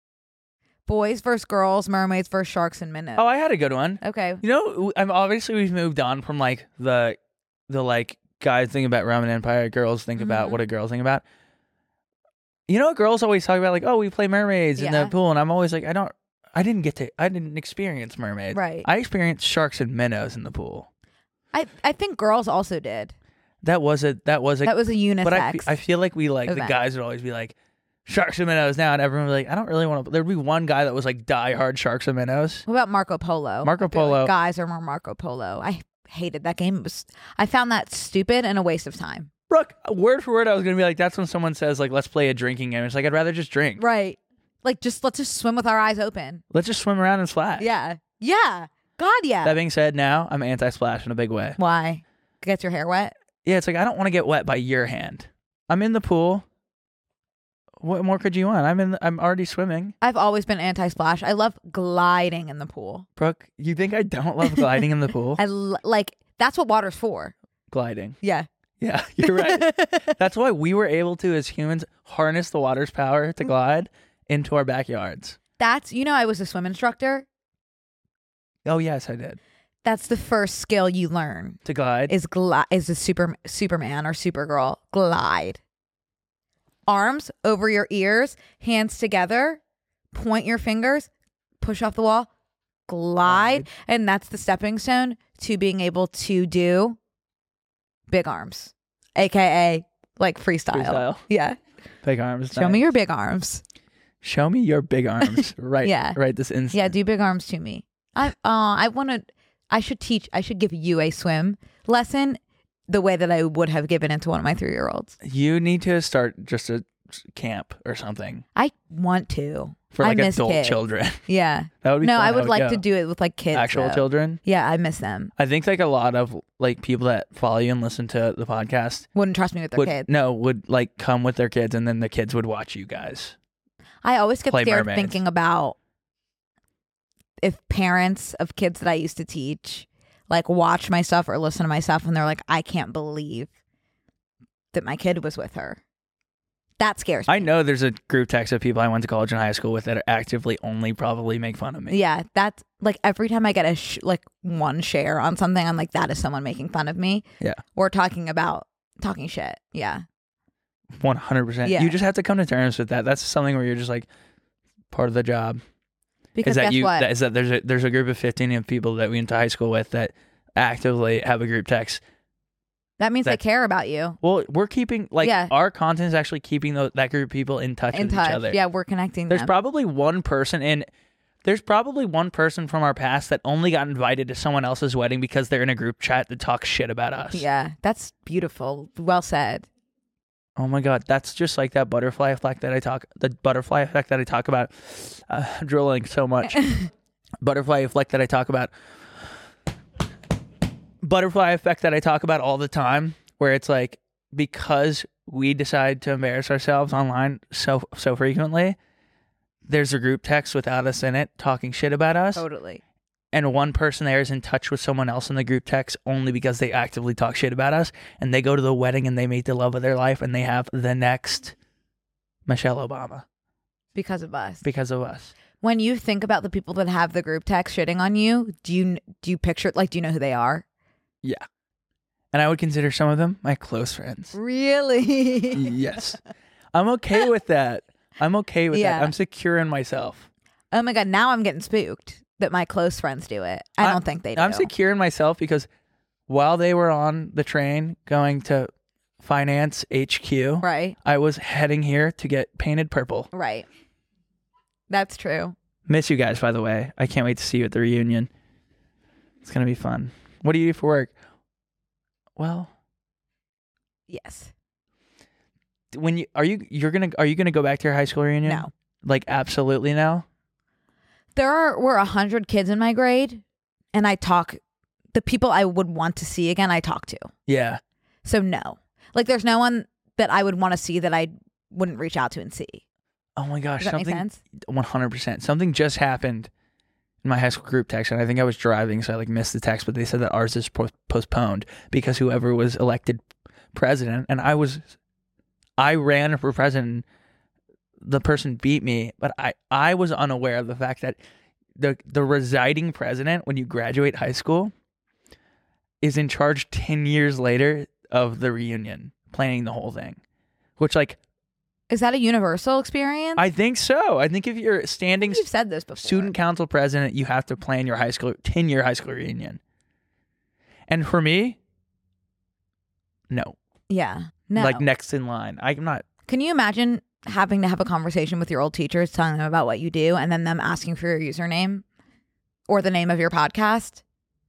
S1: boys versus girls, mermaids versus sharks and minnows?
S2: Oh, I had a good one.
S1: Okay.
S2: You know, obviously we've moved on from like the like guys think about Roman Empire, girls think about what a girl think about. You know, girls always talk about like, oh, we play mermaids in the pool, and I'm always like, I didn't experience mermaids.
S1: Right.
S2: I experienced sharks and minnows in the pool.
S1: I think girls also did.
S2: That was a
S1: unisex.
S2: But I feel like we like
S1: event.
S2: The guys would always be like sharks and minnows now, and everyone would be like, I don't really want to. There'd be one guy that was like diehard sharks and minnows.
S1: What about Marco Polo?
S2: Marco Polo.
S1: Like guys are more Marco Polo. I hated that game. I found that stupid and a waste of time.
S2: Brooke, word for word, I was gonna be like, that's when someone says like, let's play a drinking game. It's like I'd rather just drink.
S1: Right. Like let's just swim with our eyes open.
S2: Let's just swim around and splash.
S1: Yeah. Yeah. God, yeah.
S2: That being said, now I'm anti-splash in a big way.
S1: Why? Gets your hair wet?
S2: Yeah, it's like I don't want to get wet by your hand. I'm in the pool. What more could you want? I'm already swimming.
S1: I've always been anti-splash. I love gliding in the pool.
S2: Brooke, you think I don't love gliding in the pool?
S1: Like that's what water's for.
S2: Gliding.
S1: Yeah.
S2: Yeah, you're right. That's why we were able to, as humans, harness the water's power to glide into our backyards.
S1: I was a swim instructor.
S2: Oh, yes, I did.
S1: That's the first skill you learn.
S2: To glide?
S1: Is a Superman or Supergirl. Glide. Arms over your ears, hands together, point your fingers, push off the wall, glide. And that's the stepping stone to being able to do big arms, aka like freestyle. Yeah.
S2: Big arms.
S1: Show me your big arms.
S2: Show me your big arms. Right.
S1: Yeah.
S2: Right this instant.
S1: Yeah, do big arms to me. I should give you a swim lesson the way that I would have given it to one of my 3-year-olds.
S2: You need to start just a camp or something.
S1: I want to.
S2: For like adult
S1: kids.
S2: Children.
S1: Yeah.
S2: That would be fun.
S1: I would like to do it with like kids.
S2: Actual children?
S1: Yeah, I miss them.
S2: I think like a lot of like people that follow you and listen to the podcast
S1: wouldn't trust me with their kids.
S2: No, would like come with their kids and then the kids would watch you guys.
S1: I always get scared
S2: mermaids.
S1: Thinking about if parents of kids that I used to teach like watch my stuff or listen to my stuff and they're like, I can't believe that my kid was with her. That scares me.
S2: I know there's a group text of people I went to college and high school with that actively only probably make fun of me.
S1: Yeah, that's like every time I get a like one share on something, I'm like, that is someone making fun of me.
S2: Yeah.
S1: Or talking shit. Yeah.
S2: 100%.
S1: Yeah.
S2: You just have to come to terms with that. That's something where you're just like part of the job.
S1: Because
S2: is that
S1: guess what?
S2: Is that there's a group of 15 of people that we went to high school with that actively have a group text.
S1: That means they care about you.
S2: Well, we're keeping our content is actually keeping that group of people in touch with each other.
S1: Yeah, we're connecting
S2: There's
S1: them.
S2: probably one person from our past that only got invited to someone else's wedding because they're in a group chat that talks shit about us.
S1: Yeah, that's beautiful. Well said.
S2: Oh my God, that's just like that butterfly effect that I talk about. Drooling so much. Butterfly effect that I talk about. Butterfly effect that I talk about all the time, where it's like, because we decide to embarrass ourselves online so frequently, there's a group text without us in it talking shit about us.
S1: Totally.
S2: And one person there is in touch with someone else in the group text only because they actively talk shit about us, and they go to the wedding and they meet the love of their life and they have the next Michelle Obama.
S1: Because of us.
S2: Because of us.
S1: When you think about the people that have the group text shitting on you, do you picture, like, do you know who they are?
S2: Yeah. And I would consider some of them my close friends.
S1: Really?
S2: Yes. I'm okay with that. I'm okay with that. I'm secure in myself.
S1: Oh my God, now I'm getting spooked that my close friends do it. I don't think they do.
S2: I'm secure in myself because while they were on the train going to Finance HQ,
S1: right,
S2: I was heading here to get painted purple.
S1: Right. That's true.
S2: Miss you guys, by the way. I can't wait to see you at the reunion. It's going to be fun. What do you do for work? Well,
S1: yes.
S2: When are you gonna go back to your high school reunion?
S1: No.
S2: Like, absolutely no?
S1: We're 100 kids in my grade, and the people I would want to see again, I talk to.
S2: Yeah.
S1: So no. Like, there's no one that I would want to see that I wouldn't reach out to and see.
S2: Oh my gosh.
S1: Does that make sense?
S2: 100%. Something just happened in my high school group text, and I think I was driving, so I missed the text, but they said that ours is postponed because whoever was elected president, and I ran for president, the person beat me, but I was unaware of the fact that the residing president, when you graduate high school, is in charge 10 years later of the reunion, planning the whole thing, which, like,
S1: is that a universal experience?
S2: I think so. I think if you're standing
S1: You've said this before.
S2: Student council president, you have to plan your 10-year high school reunion. And for me, no.
S1: Yeah. No.
S2: Like, next in line. I'm not.
S1: Can you imagine having to have a conversation with your old teachers, telling them about what you do, and then them asking for your username or the name of your podcast?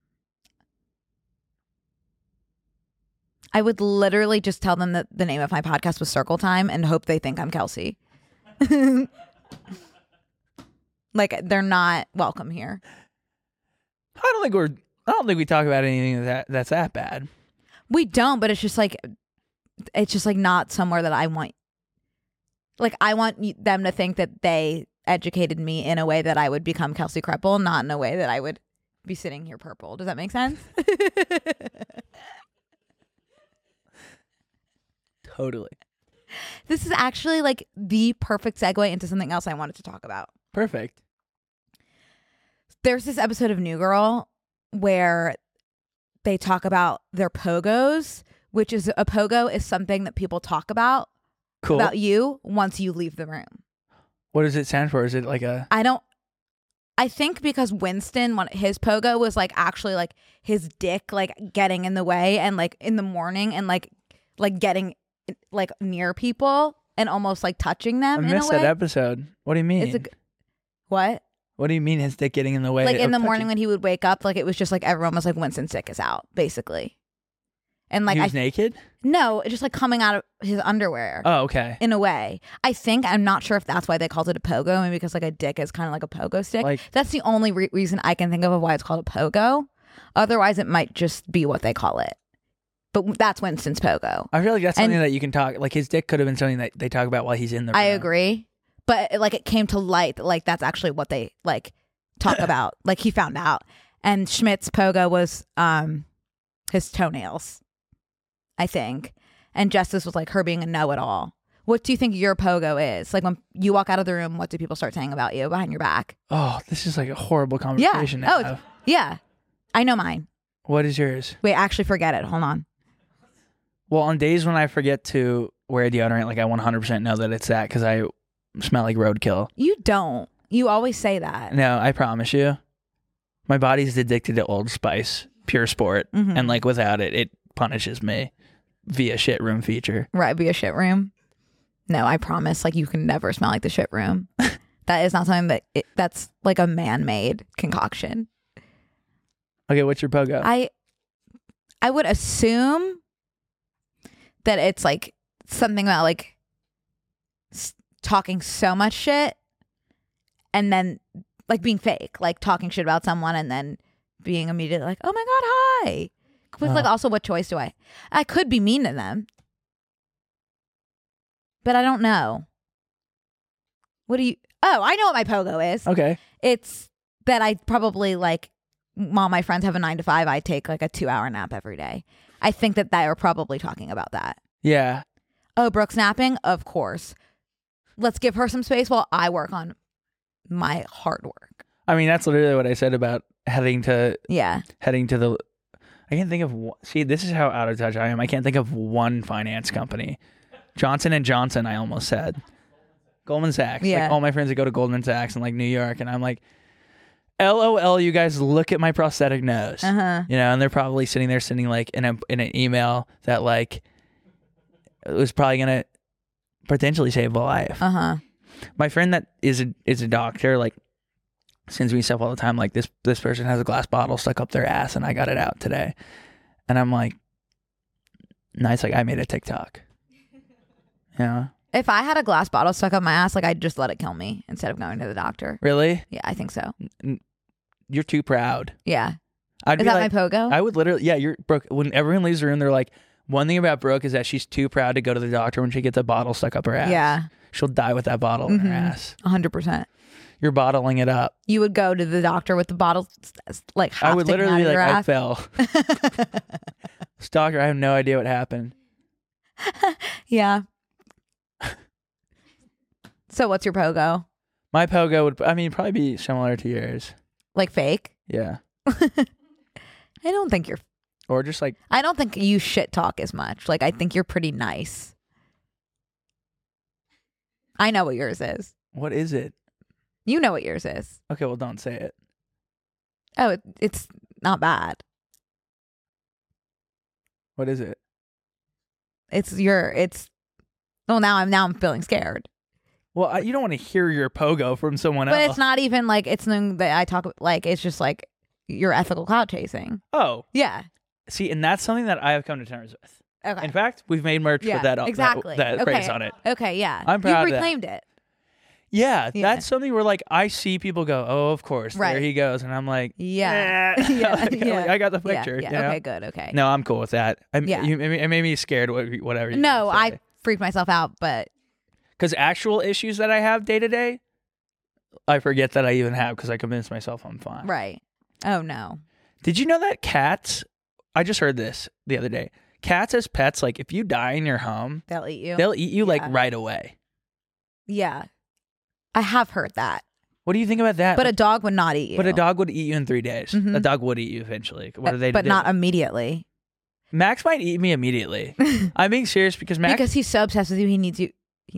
S1: I would literally just tell them that the name of my podcast was Circle Time and hope they think I'm Kelsey. Like, they're not welcome here.
S2: I don't think we talk about anything that's that bad.
S1: We don't, but it's just like not somewhere that I want. Like, I want them to think that they educated me in a way that I would become Kelsey Kreppel, not in a way that I would be sitting here purple. Does that make sense?
S2: Totally.
S1: This is actually like the perfect segue into something else I wanted to talk about.
S2: Perfect.
S1: There's this episode of New Girl where they talk about their pogos, which is a pogo is something that people talk about you once you leave the room.
S2: What does it stand for? Is it like a...
S1: I think because Winston, his pogo was like actually like his dick like getting in the way and like in the morning and like getting like near people and almost like touching them.
S2: I missed that episode. What do you mean?
S1: What?
S2: What do you mean his dick getting in the way?
S1: Like in the morning when he would wake up, like it was just like everyone was like, Winston's dick is out, basically. And like
S2: he was naked?
S1: No, just like coming out of his underwear.
S2: Oh, okay.
S1: In a way. I'm not sure if that's why they called it a pogo, maybe because like a dick is kind of like a pogo stick. Like, that's the only reason I can think of why it's called a pogo. Otherwise, it might just be what they call it. But that's Winston's pogo.
S2: I feel like that's something that you can talk, like his dick could have been something that they talk about while he's in the room.
S1: I agree. But like it came to light that like that's actually what they like talk about. Like he found out. And Schmidt's pogo was his toenails, I think. And Justice was like her being a know-it-all. What do you think your pogo is? Like when you walk out of the room, what do people start saying about you behind your back?
S2: Oh, this is like a horrible conversation.
S1: Yeah.
S2: To have.
S1: Yeah. I know mine.
S2: What is yours?
S1: Wait, actually forget it. Hold on.
S2: Well, on days when I forget to wear deodorant, like I 100% know that it's that because I smell like roadkill.
S1: You don't. You always say that.
S2: No, I promise you. My body's addicted to Old Spice, pure sport.
S1: Mhm.
S2: And like without it, it punishes me via shit room feature.
S1: Right, be a shit room. No, I promise. Like you can never smell like the shit room. That is not something that's like a man-made concoction.
S2: Okay, what's your pogo?
S1: I would assume that it's like something about like talking so much shit and then like being fake, like talking shit about someone and then being immediately like, oh my God, hi. With like also what choice do I could be mean to them, but I don't know. What do you, I know what my pogo is.
S2: Okay.
S1: It's that I probably like, while my friends have a 9 to 5, I take like a 2-hour nap every day. I think that they are probably talking about that.
S2: Yeah.
S1: Oh, Brooke's napping? Of course. Let's give her some space while I work on my hard work.
S2: I mean, that's literally what I said about heading to the. I can't think of. See, this is how out of touch I am. I can't think of one finance company. Johnson & Johnson, I almost said. Goldman Sachs.
S1: Yeah.
S2: Like all my friends that go to Goldman Sachs in like New York, and I'm like, LOL, you guys look at my prosthetic nose.
S1: Uh-huh.
S2: You know, and they're probably sitting there sending like in an email that like it was probably gonna potentially save a life.
S1: Uh-huh.
S2: My friend that is a doctor, like sends me stuff all the time. Like this person has a glass bottle stuck up their ass, and I got it out today. And I'm like, nice. Like I made a TikTok. Yeah.
S1: If I had a glass bottle stuck up my ass, like I'd just let it kill me instead of going to the doctor.
S2: Really?
S1: Yeah, I think so.
S2: You're too proud.
S1: Yeah.
S2: I'd
S1: Is
S2: be
S1: that
S2: like,
S1: my pogo?
S2: I would literally. Yeah, you're Brooke. When everyone leaves the room, they're like, one thing about Brooke is that she's too proud to go to the doctor when she gets a bottle stuck up her ass.
S1: Yeah.
S2: She'll die with that bottle in her ass.
S1: 100%.
S2: You're bottling it up.
S1: You would go to the doctor with the bottle like half
S2: I would
S1: sticking
S2: literally
S1: out of
S2: be like,
S1: your
S2: I
S1: ass.
S2: fell. This doctor, I have no idea what happened.
S1: Yeah. So what's your pogo?
S2: My pogo would, I mean, probably be similar to yours.
S1: Like fake?
S2: Yeah.
S1: I don't think you're.
S2: Or just like,
S1: I don't think you shit talk as much. Like I think you're pretty nice. I know what yours is.
S2: what is it?
S1: You know what yours is.
S2: Okay, well, don't say it.
S1: Oh, it's not bad.
S2: What is it?
S1: Well, now I'm feeling scared.
S2: Well, you don't want to hear your pogo from someone
S1: But
S2: else.
S1: it's not even like it's something that I talk like. It's just like you're ethical cloud chasing.
S2: Oh,
S1: Yeah.
S2: see, and that's something that I have come to terms with.
S1: Okay.
S2: In fact, we've made merch
S1: Yeah,
S2: with that
S1: exactly.
S2: that
S1: Okay.
S2: phrase on it.
S1: Okay. Yeah.
S2: I'm proud of
S1: You
S2: that.
S1: reclaimed it.
S2: Yeah,
S1: Yeah.
S2: that's something where like I see people go, oh, of course,
S1: Right.
S2: there he goes, and I'm like,
S1: Yeah.
S2: "Eh."
S1: Yeah,
S2: Like,
S1: yeah.
S2: I got the
S1: Yeah,
S2: picture.
S1: yeah.
S2: you know?
S1: Okay. Good. Okay.
S2: No, I'm cool with that.
S1: Yeah.
S2: It made me scared. Whatever. you
S1: No,
S2: say.
S1: I freaked myself out, but
S2: Because actual issues that I have day to day, I forget that I even have because I convince myself I'm fine.
S1: right. Oh no.
S2: Did you know that cats? I just heard this the other day. Cats as pets, like if you die in your home,
S1: They'll eat you.
S2: they'll eat you like
S1: Yeah.
S2: right away.
S1: Yeah. I have heard that.
S2: What do you think about that?
S1: But a dog would not eat you.
S2: But a dog would eat you in 3 days.
S1: Mhm.
S2: A dog would eat you eventually. What are they?
S1: But
S2: do?
S1: not immediately.
S2: Max might eat me immediately. I'm being serious because Max.
S1: Because he's so obsessed with you, he needs you.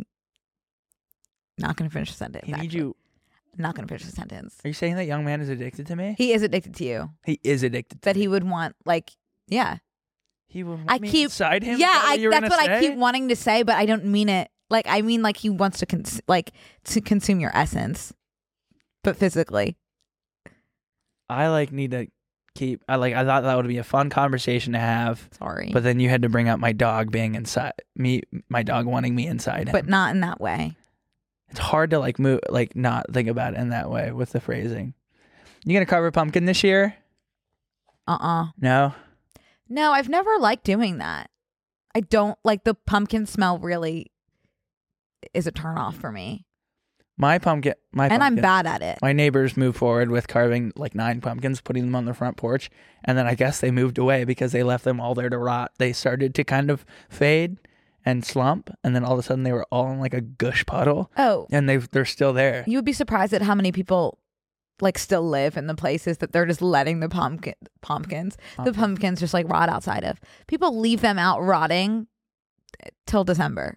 S1: Not going to finish the sentence.
S2: he needs
S1: actually.
S2: you.
S1: Not going to finish the sentence.
S2: Are you saying that young man is addicted to me?
S1: He is addicted to you.
S2: He is addicted. To
S1: That
S2: me.
S1: he would want, like, yeah.
S2: He would want
S1: I
S2: me
S1: keep
S2: inside him.
S1: Yeah,
S2: Is that what you were
S1: that's
S2: gonna
S1: what I
S2: say?
S1: keep wanting to say, but I don't mean it. Like, I mean, like he wants to to consume your essence, but physically.
S2: I like need to keep. I thought that would be a fun conversation to have.
S1: Sorry,
S2: But then you had to bring up my dog being inside me, my dog wanting me inside him.
S1: but not in that way.
S2: It's hard to like move, like not think about it in that way with the phrasing. You gonna cover pumpkin this year? No.
S1: No, I've never liked doing that. I don't like the pumpkin smell. Really, is a turn off for me.
S2: My pumpkin.
S1: And I'm bad at it.
S2: My neighbors moved forward with carving like 9 pumpkins, putting them on the front porch, and then I guess they moved away because they left them all there to rot. They started to kind of fade and slump, and then all of a sudden they were all in like a gush puddle.
S1: Oh,
S2: and they're still there.
S1: You would be surprised at how many people like still live in the places that they're just letting the pumpkins just like rot outside of. People leave them out rotting till December.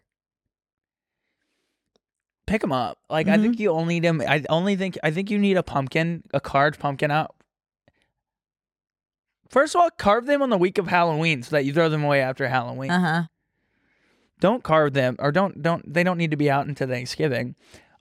S2: Pick them up. Like I think you only need them. I think you need a carved pumpkin out. First of all, carve them on the week of Halloween so that you throw them away after Halloween. Don't carve them, or don't. They don't need to be out until Thanksgiving.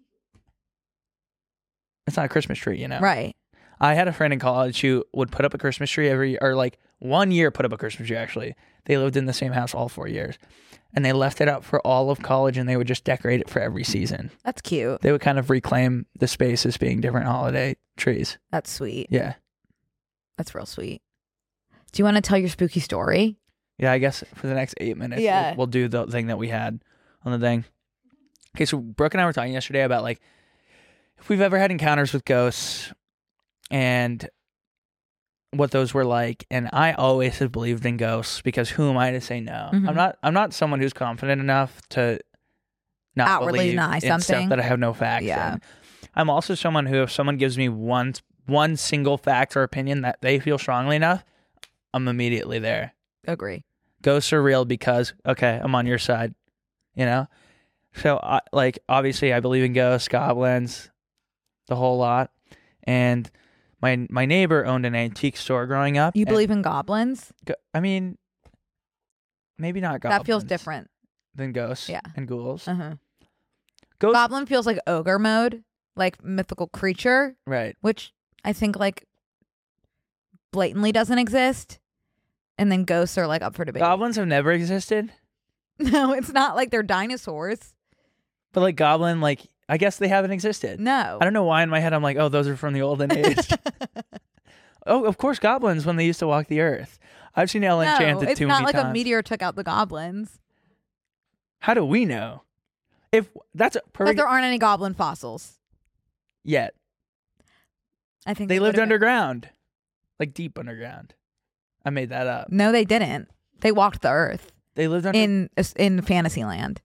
S2: It's not a Christmas tree, you know.
S1: Right.
S2: I had a friend in college who would put up a Christmas tree or like 1 year put up a Christmas tree. Actually, they lived in the same house all 4 years. And they left it up for all of college, and they would just decorate it for every season.
S1: That's cute.
S2: They would kind of reclaim the space as being different holiday trees.
S1: That's sweet.
S2: Yeah.
S1: That's real sweet. Do you want to tell your spooky story?
S2: Yeah, I guess for the next 8 minutes, we'll do the thing that we had on the thing. Okay, so Brooke and I were talking yesterday about like if we've ever had encounters with ghosts and what those were like, and I always have believed in ghosts because who am I to say no? I'm not someone who's confident enough to not
S1: outwardly
S2: believe
S1: deny
S2: in
S1: something
S2: stuff that I have no facts in. I'm also someone who, if someone gives me one single fact or opinion that they feel strongly enough, I'm immediately there.
S1: Agree.
S2: Ghosts are real because, okay, I'm on your side, you know? So, obviously I believe in ghosts, goblins, the whole lot, and my neighbor owned an antique store growing up.
S1: You believe in goblins?
S2: I mean, maybe not goblins.
S1: That feels different
S2: than ghosts and ghouls. Ghosts,
S1: Goblin feels like ogre mode, like mythical creature.
S2: Right.
S1: Which I think like blatantly doesn't exist. And then ghosts are like up for debate.
S2: Goblins have never existed?
S1: No, it's not like they're dinosaurs.
S2: But like goblin, like I guess they haven't existed.
S1: No.
S2: I don't know why in my head I'm like, oh, those are from the olden age. Oh, of course, goblins when they used to walk the earth. I've seen Ellen Enchanted too many times.
S1: It's not like a meteor took out the goblins.
S2: How do we know? If that's
S1: but there aren't any goblin fossils
S2: yet.
S1: I think
S2: they lived underground, like deep underground. I made that up.
S1: No, they didn't. They walked the earth.
S2: They lived
S1: in Fantasyland.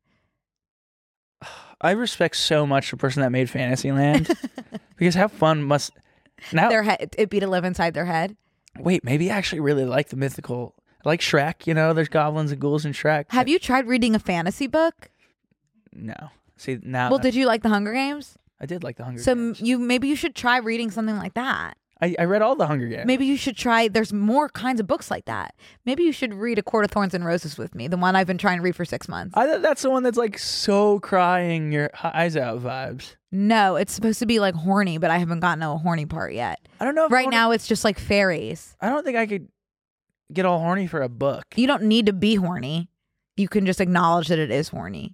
S2: I respect so much the person that made Fantasyland because how fun must now
S1: their head it'd be to live inside their head.
S2: Wait, maybe I actually really like the mythical, like Shrek. You know, there's goblins and ghouls in Shrek.
S1: Have you tried reading a fantasy book?
S2: No. See now.
S1: Well, did you like the Hunger Games?
S2: I did like the Hunger Games.
S1: So maybe you should try reading something like that.
S2: I read all the Hunger Games.
S1: Maybe you should try. There's more kinds of books like that. Maybe you should read A Court of Thorns and Roses with me, the one I've been trying to read for 6 months.
S2: That's the one that's like so crying your eyes out vibes.
S1: No, it's supposed to be like horny, but I haven't gotten to a horny part yet.
S2: I don't know.
S1: Right now, it's just like fairies.
S2: I don't think I could get all horny for a book.
S1: You don't need to be horny. You can just acknowledge that it is horny.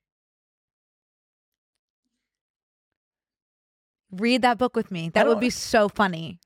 S1: Read that book with me. That would be so funny.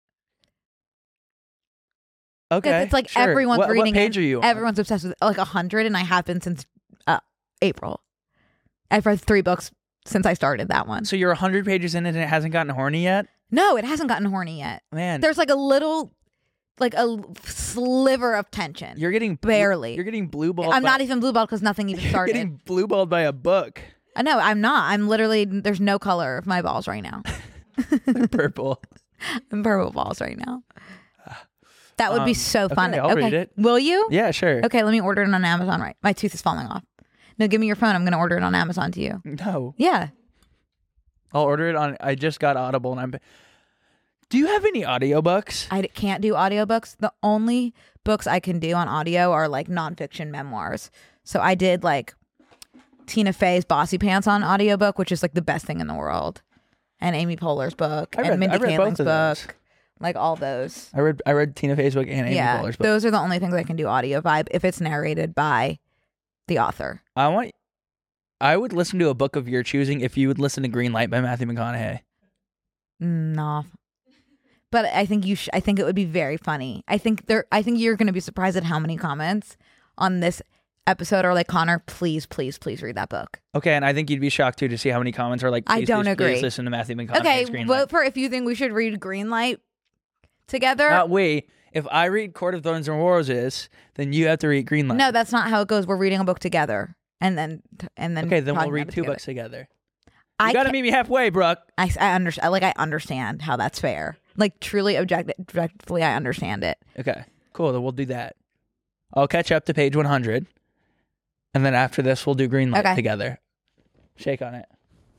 S2: Okay,
S1: it's like
S2: sure.
S1: everyone's reading
S2: it. What page are you on?
S1: Everyone's obsessed with it. Like 100, and I have been since April. I've read 3 books since I started that one.
S2: So you're 100 pages in it and it hasn't gotten horny yet?
S1: No, it hasn't gotten horny yet.
S2: Man.
S1: There's like a sliver of tension.
S2: You're getting
S1: barely.
S2: You're getting blue balled.
S1: I'm not even blue balled because nothing even started.
S2: You're getting blue balled by a book.
S1: No, I'm not. I'm literally, there's no color of my balls right now.
S2: Purple.
S1: I'm purple balls right now. That would be so fun.
S2: Okay, I'll read it.
S1: Will you?
S2: Yeah, sure.
S1: Okay, let me order it on Amazon. Right, my tooth is falling off. No, give me your phone. I'm gonna order it on Amazon to you.
S2: No.
S1: Yeah.
S2: I'll order it on. I just got Audible, and Do you have any audiobooks?
S1: I can't do audiobooks. The only books I can do on audio are like nonfiction memoirs. So I did like Tina Fey's Bossy Pants on audiobook, which is like the best thing in the world, and Amy Poehler's book, and Mindy Kaling's book. Like all those.
S2: I read Tina Fey's book and Amy Poehler's book.
S1: Those are the only things I can do audio vibe if it's narrated by the author.
S2: I would listen to a book of your choosing if you would listen to Green Light by Matthew McConaughey.
S1: No. But I think I think it would be very funny. I think you're going to be surprised at how many comments on this episode are like, Connor, please, please, please read that book.
S2: Okay, and I think you'd be shocked too to see how many comments are like,
S1: I
S2: please,
S1: don't
S2: please,
S1: agree.
S2: Please listen to Matthew McConaughey's
S1: Okay,
S2: Greenlight.
S1: vote for if you think we should read Greenlight together.
S2: If I read Court of Thorns and Roses, then you have to read Greenlight.
S1: No, that's not how it goes. We're reading a book together, and then
S2: Okay, then we'll
S1: talking
S2: read
S1: about it
S2: two
S1: together.
S2: books together.
S1: I
S2: You gotta
S1: ca-
S2: meet me halfway, Brooke.
S1: I understand. Like, I understand how that's fair. Like, truly, objectively, I understand it.
S2: Okay, cool. Then we'll do that. I'll catch up to page 100, and then after this, we'll do Greenlight
S1: Okay.
S2: together. Shake on it.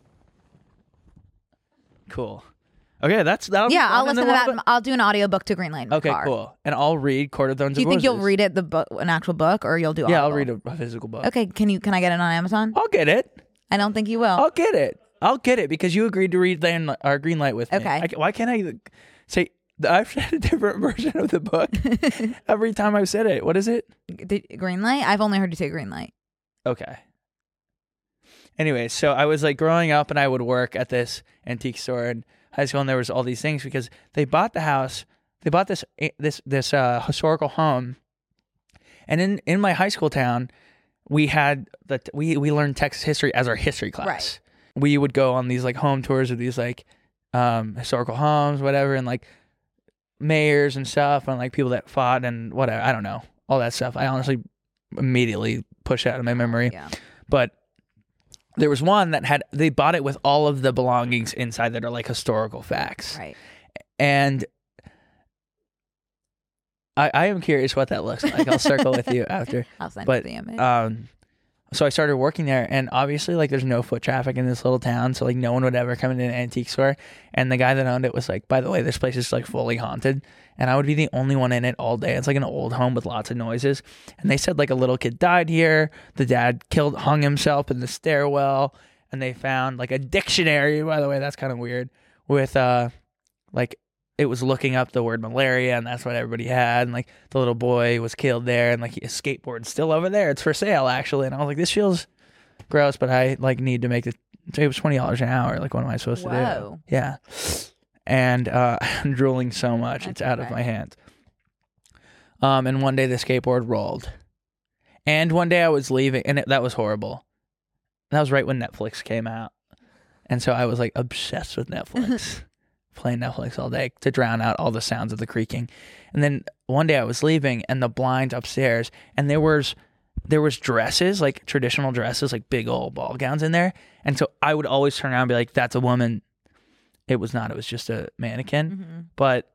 S2: Cool. Okay, that'll be
S1: Yeah,
S2: fun,
S1: I'll
S2: and
S1: listen
S2: then
S1: to
S2: we'll
S1: that.
S2: have
S1: I'll do an audiobook to Greenlight in the
S2: Okay,
S1: car.
S2: cool. And I'll read Court of Thorns
S1: Do you
S2: and
S1: think
S2: Roses.
S1: you'll read it, the book, an actual book, or you'll do?
S2: Yeah, I'll
S1: Audible?
S2: read a physical book.
S1: Okay, can I get it on Amazon?
S2: I'll get it.
S1: I don't think you will.
S2: I'll get it. I'll get it because you agreed to read our Greenlight with me.
S1: Okay.
S2: Why can't I say I've said a different version of the book every time I've said it? What is it?
S1: Greenlight? I've only heard you say Greenlight.
S2: Okay. Anyway, so I was like growing up and I would work at this antique store in high school and there was all these things because they bought the house. They bought this historical home. And in my high school town, we had we learned Texas history as our history class.
S1: Right.
S2: We would go on these like home tours of these like historical homes, whatever, and like mayors and stuff, and like people that fought and whatever. I don't know, all that stuff. I honestly immediately push out of my memory.
S1: Yeah.
S2: But there was one that they bought it with all of the belongings inside that are like historical facts.
S1: Right.
S2: And I am curious what that looks like. I'll circle with you after.
S1: I'll send
S2: But
S1: you the image.
S2: so I started working there, and obviously, like, there's no foot traffic in this little town, so like, no one would ever come into an antique store. And the guy that owned it was like, "By the way, this place is like fully haunted," and I would be the only one in it all day. It's like an old home with lots of noises, and they said like a little kid died here. The dad hung himself in the stairwell, and they found like a dictionary. By the way, that's kind of weird. With like, it was looking up the word malaria, and that's what everybody had. And like the little boy was killed there, and like his skateboard's still over there. It's for sale, actually. And I was like, this feels gross, but I like need to make it. It was $20 an hour. Like, what am I supposed to
S1: Whoa.
S2: do? Yeah. And I'm drooling so much, it's
S1: That's
S2: out of
S1: okay.
S2: my hands. And one day the skateboard rolled, and one day I was leaving, and that was horrible. That was right when Netflix came out, and so I was like obsessed with Netflix. Playing Netflix all day to drown out all the sounds of the creaking. And then one day I was leaving and the blinds upstairs, and there was dresses, like traditional dresses, like big old ball gowns in there. And so I would always turn around and be like, that's a woman. It was not, it was just a mannequin.
S1: Mm-hmm.
S2: But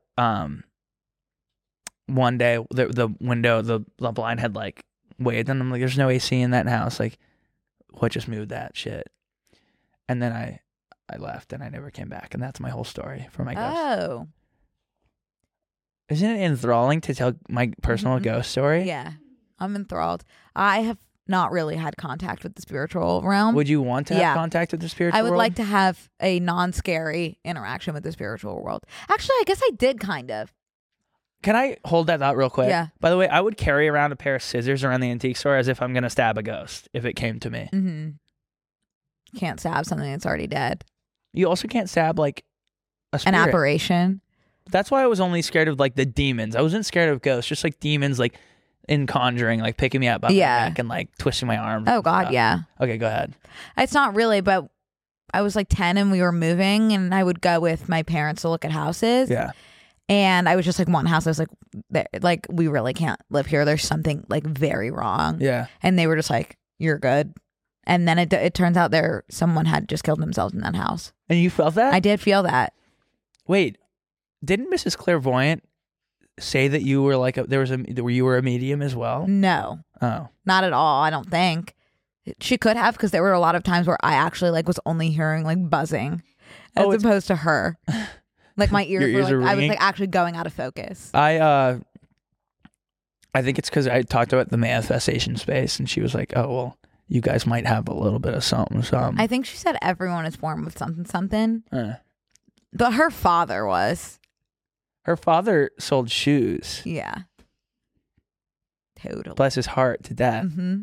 S2: one day the window, the blind had like waved, and I'm like, there's no AC in that house. Like, what just moved that shit? And then I left and I never came back, and that's my whole story for my ghost.
S1: Oh.
S2: Isn't it enthralling to tell my personal
S1: Mhm.
S2: ghost story?
S1: Yeah. I'm enthralled. I have not really had contact with the spiritual realm.
S2: Would you want to have
S1: Yeah.
S2: contact with the spiritual
S1: I would
S2: world?
S1: like to have a non-scary interaction with the spiritual world. Actually, I guess I did kind of.
S2: Can I hold that thought real quick?
S1: Yeah.
S2: By the way, I would carry around a pair of scissors around the antique store as if I'm going to stab a ghost if it came to me.
S1: Mm-hmm. Can't stab something that's already dead.
S2: You also can't stab like a
S1: An
S2: spirit.
S1: apparition.
S2: That's why I was only scared of like the demons. I wasn't scared of ghosts, just like demons like in Conjuring, like picking me up by
S1: Yeah.
S2: my neck and like twisting my arm.
S1: Oh, God, yeah.
S2: Okay, go ahead.
S1: It's not really, but I was like 10 and we were moving, and I would go with my parents to look at houses.
S2: Yeah.
S1: And I was just like, one house, I was like, we really can't live here. There's something like very wrong.
S2: Yeah.
S1: And they were just like, you're good. And then it turns out someone had just killed themselves in that house.
S2: And you felt that?
S1: I did feel that.
S2: Wait, didn't Mrs. Clairvoyant say that you were like you were a medium as well?
S1: No,
S2: Oh.
S1: not at all. I don't think she could have, because there were a lot of times where I actually like was only hearing like buzzing as
S2: Oh, it's-
S1: opposed to her. Like my ears,
S2: Your ears
S1: were
S2: are
S1: like, I was
S2: ringing?
S1: like actually going out of focus.
S2: I think it's because I talked about the manifestation space, and she was like, "Oh well, you guys might have a little bit of something."
S1: I think she said everyone is born with something.
S2: Uh.
S1: But her father was.
S2: Her father sold shoes.
S1: Yeah. Totally.
S2: Bless his heart to death.
S1: Mm-hmm.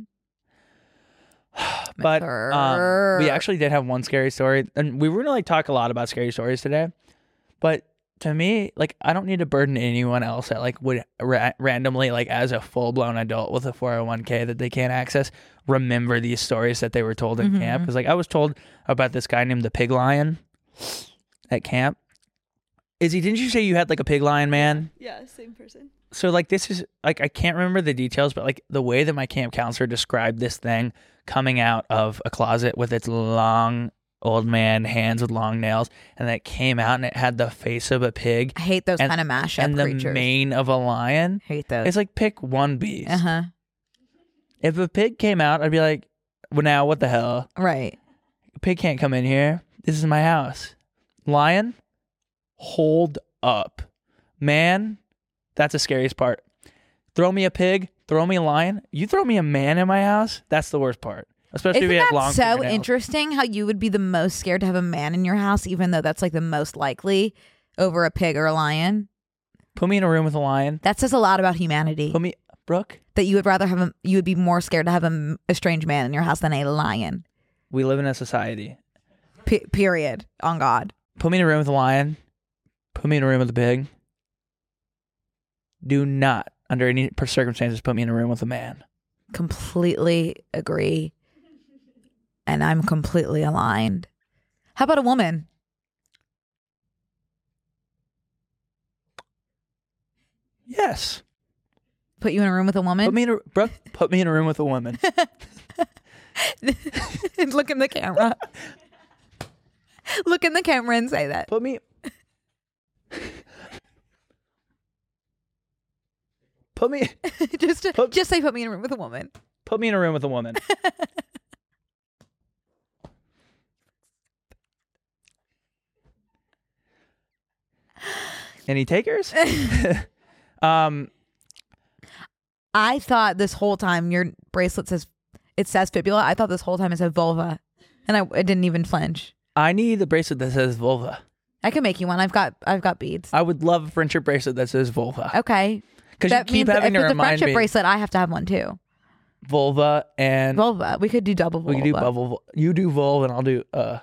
S2: But we actually did have one scary story, and we were gonna like talk a lot about scary stories today. But to me, like, I don't need to burden anyone else that like would randomly, like, as a full-blown adult with a 401k that they can't access, remember these stories that they were told in camp. Because like I was told about this guy named the Pig Lion at camp. Didn't you say you had like a pig lion man?
S4: Yeah, same person.
S2: So like this is like, I can't remember the details, but like the way that my camp counselor described this thing coming out of a closet with its long old man hands with long nails, and it came out and it had the face of a pig.
S1: I hate those kind of mashup
S2: and
S1: creatures.
S2: the mane of a lion.
S1: Hate those.
S2: It's like pick one beast.
S1: Uh-huh.
S2: If a pig came out, I'd be like, well, now what the hell?
S1: Right.
S2: A pig can't come in here. This is my house. Lion, hold up. Man, that's the scariest part. Throw me a pig, throw me a lion. You throw me a man in my house, that's the worst part. Especially if you have long
S1: Isn't that so
S2: fingernails.
S1: interesting how you would be the most scared to have a man in your house, even though that's like the most likely over a pig or a lion?
S2: Put me in a room with a lion.
S1: That says a lot about humanity.
S2: Put me, Brooke.
S1: That you would rather have you would be more scared to have a strange man in your house than a lion.
S2: We live in a society.
S1: Period. On God.
S2: Put me in a room with a lion. Put me in a room with a pig. Do not, under any circumstances, put me in a room with a man.
S1: Completely agree. And I'm completely aligned. How about a woman?
S2: Yes.
S1: Put you in a room with a woman?
S2: Put me in a room with a woman.
S1: Look in the camera. Look in the camera and say that.
S2: Put me.
S1: Just say put me in a room with a woman.
S2: Put me in a room with a woman. Any takers?
S1: I thought this whole time your bracelet says fibula. I thought this whole time it said vulva, and I didn't even flinch.
S2: I need the bracelet that says vulva.
S1: I can make you one. I've got beads.
S2: I would love a friendship bracelet that says vulva.
S1: Okay.
S2: Because you keep having to
S1: remind me. The friendship
S2: me.
S1: bracelet, I have to have one too.
S2: Vulva and
S1: vulva. We could do double vulva.
S2: We could do bubble. You do vulva and I'll do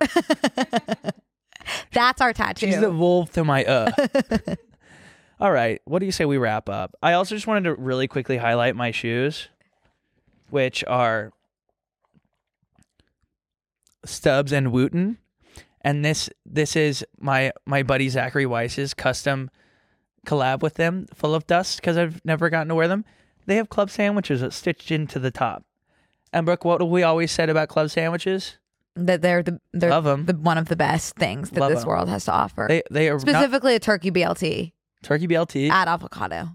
S1: That's our tattoo.
S2: She's the vulva to my All right. What do you say we wrap up? I also just wanted to really quickly highlight my shoes, which are Stubbs and Wooten. And this is my buddy Zachary Weiss's custom collab with them, full of dust, because I've never gotten to wear them. They have club sandwiches that stitched into the top. And Brooke, what have we always said about club sandwiches?
S1: That they're
S2: Love 'em.
S1: One of the best things that this world has to offer.
S2: They are
S1: specifically a turkey BLT.
S2: Turkey BLT.
S1: Add avocado.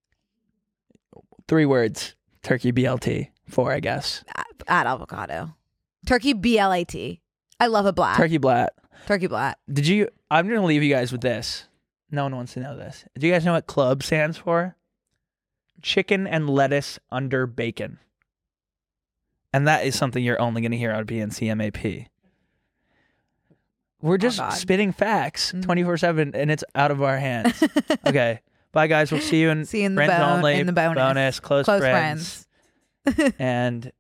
S2: 3 words. Turkey BLT. 4, I guess.
S1: Add avocado. Turkey BLAT. I love a black.
S2: Turkey blat.
S1: Turkey blat.
S2: I'm going to leave you guys with this. No one wants to know this. Do you guys know what club stands for? Chicken and lettuce under bacon. And that is something you're only going to hear on PNC MAP. We're just spitting facts 24/7, and it's out of our hands. Okay. Bye, guys. We'll see you in
S1: the
S2: Friends Only,
S1: in the bonus.
S2: Close friends. And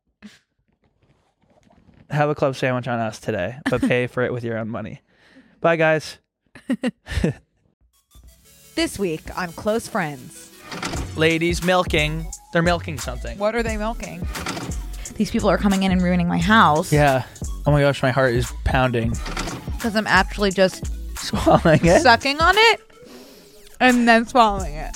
S2: have a club sandwich on us today, but pay for it with your own money. Bye, guys.
S1: This week on Close Friends.
S2: Ladies milking. They're milking something.
S1: What are they milking? These people are coming in and ruining my house.
S2: Yeah. Oh my gosh, my heart is pounding.
S1: Because I'm actually just
S2: swallowing it,
S1: sucking on it, and then swallowing it.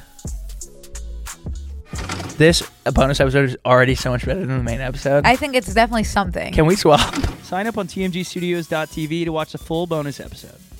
S2: This bonus episode is already so much better than the main episode.
S1: I think it's definitely something.
S2: Can we swap? Sign up on tmgstudios.tv to watch the full bonus episode.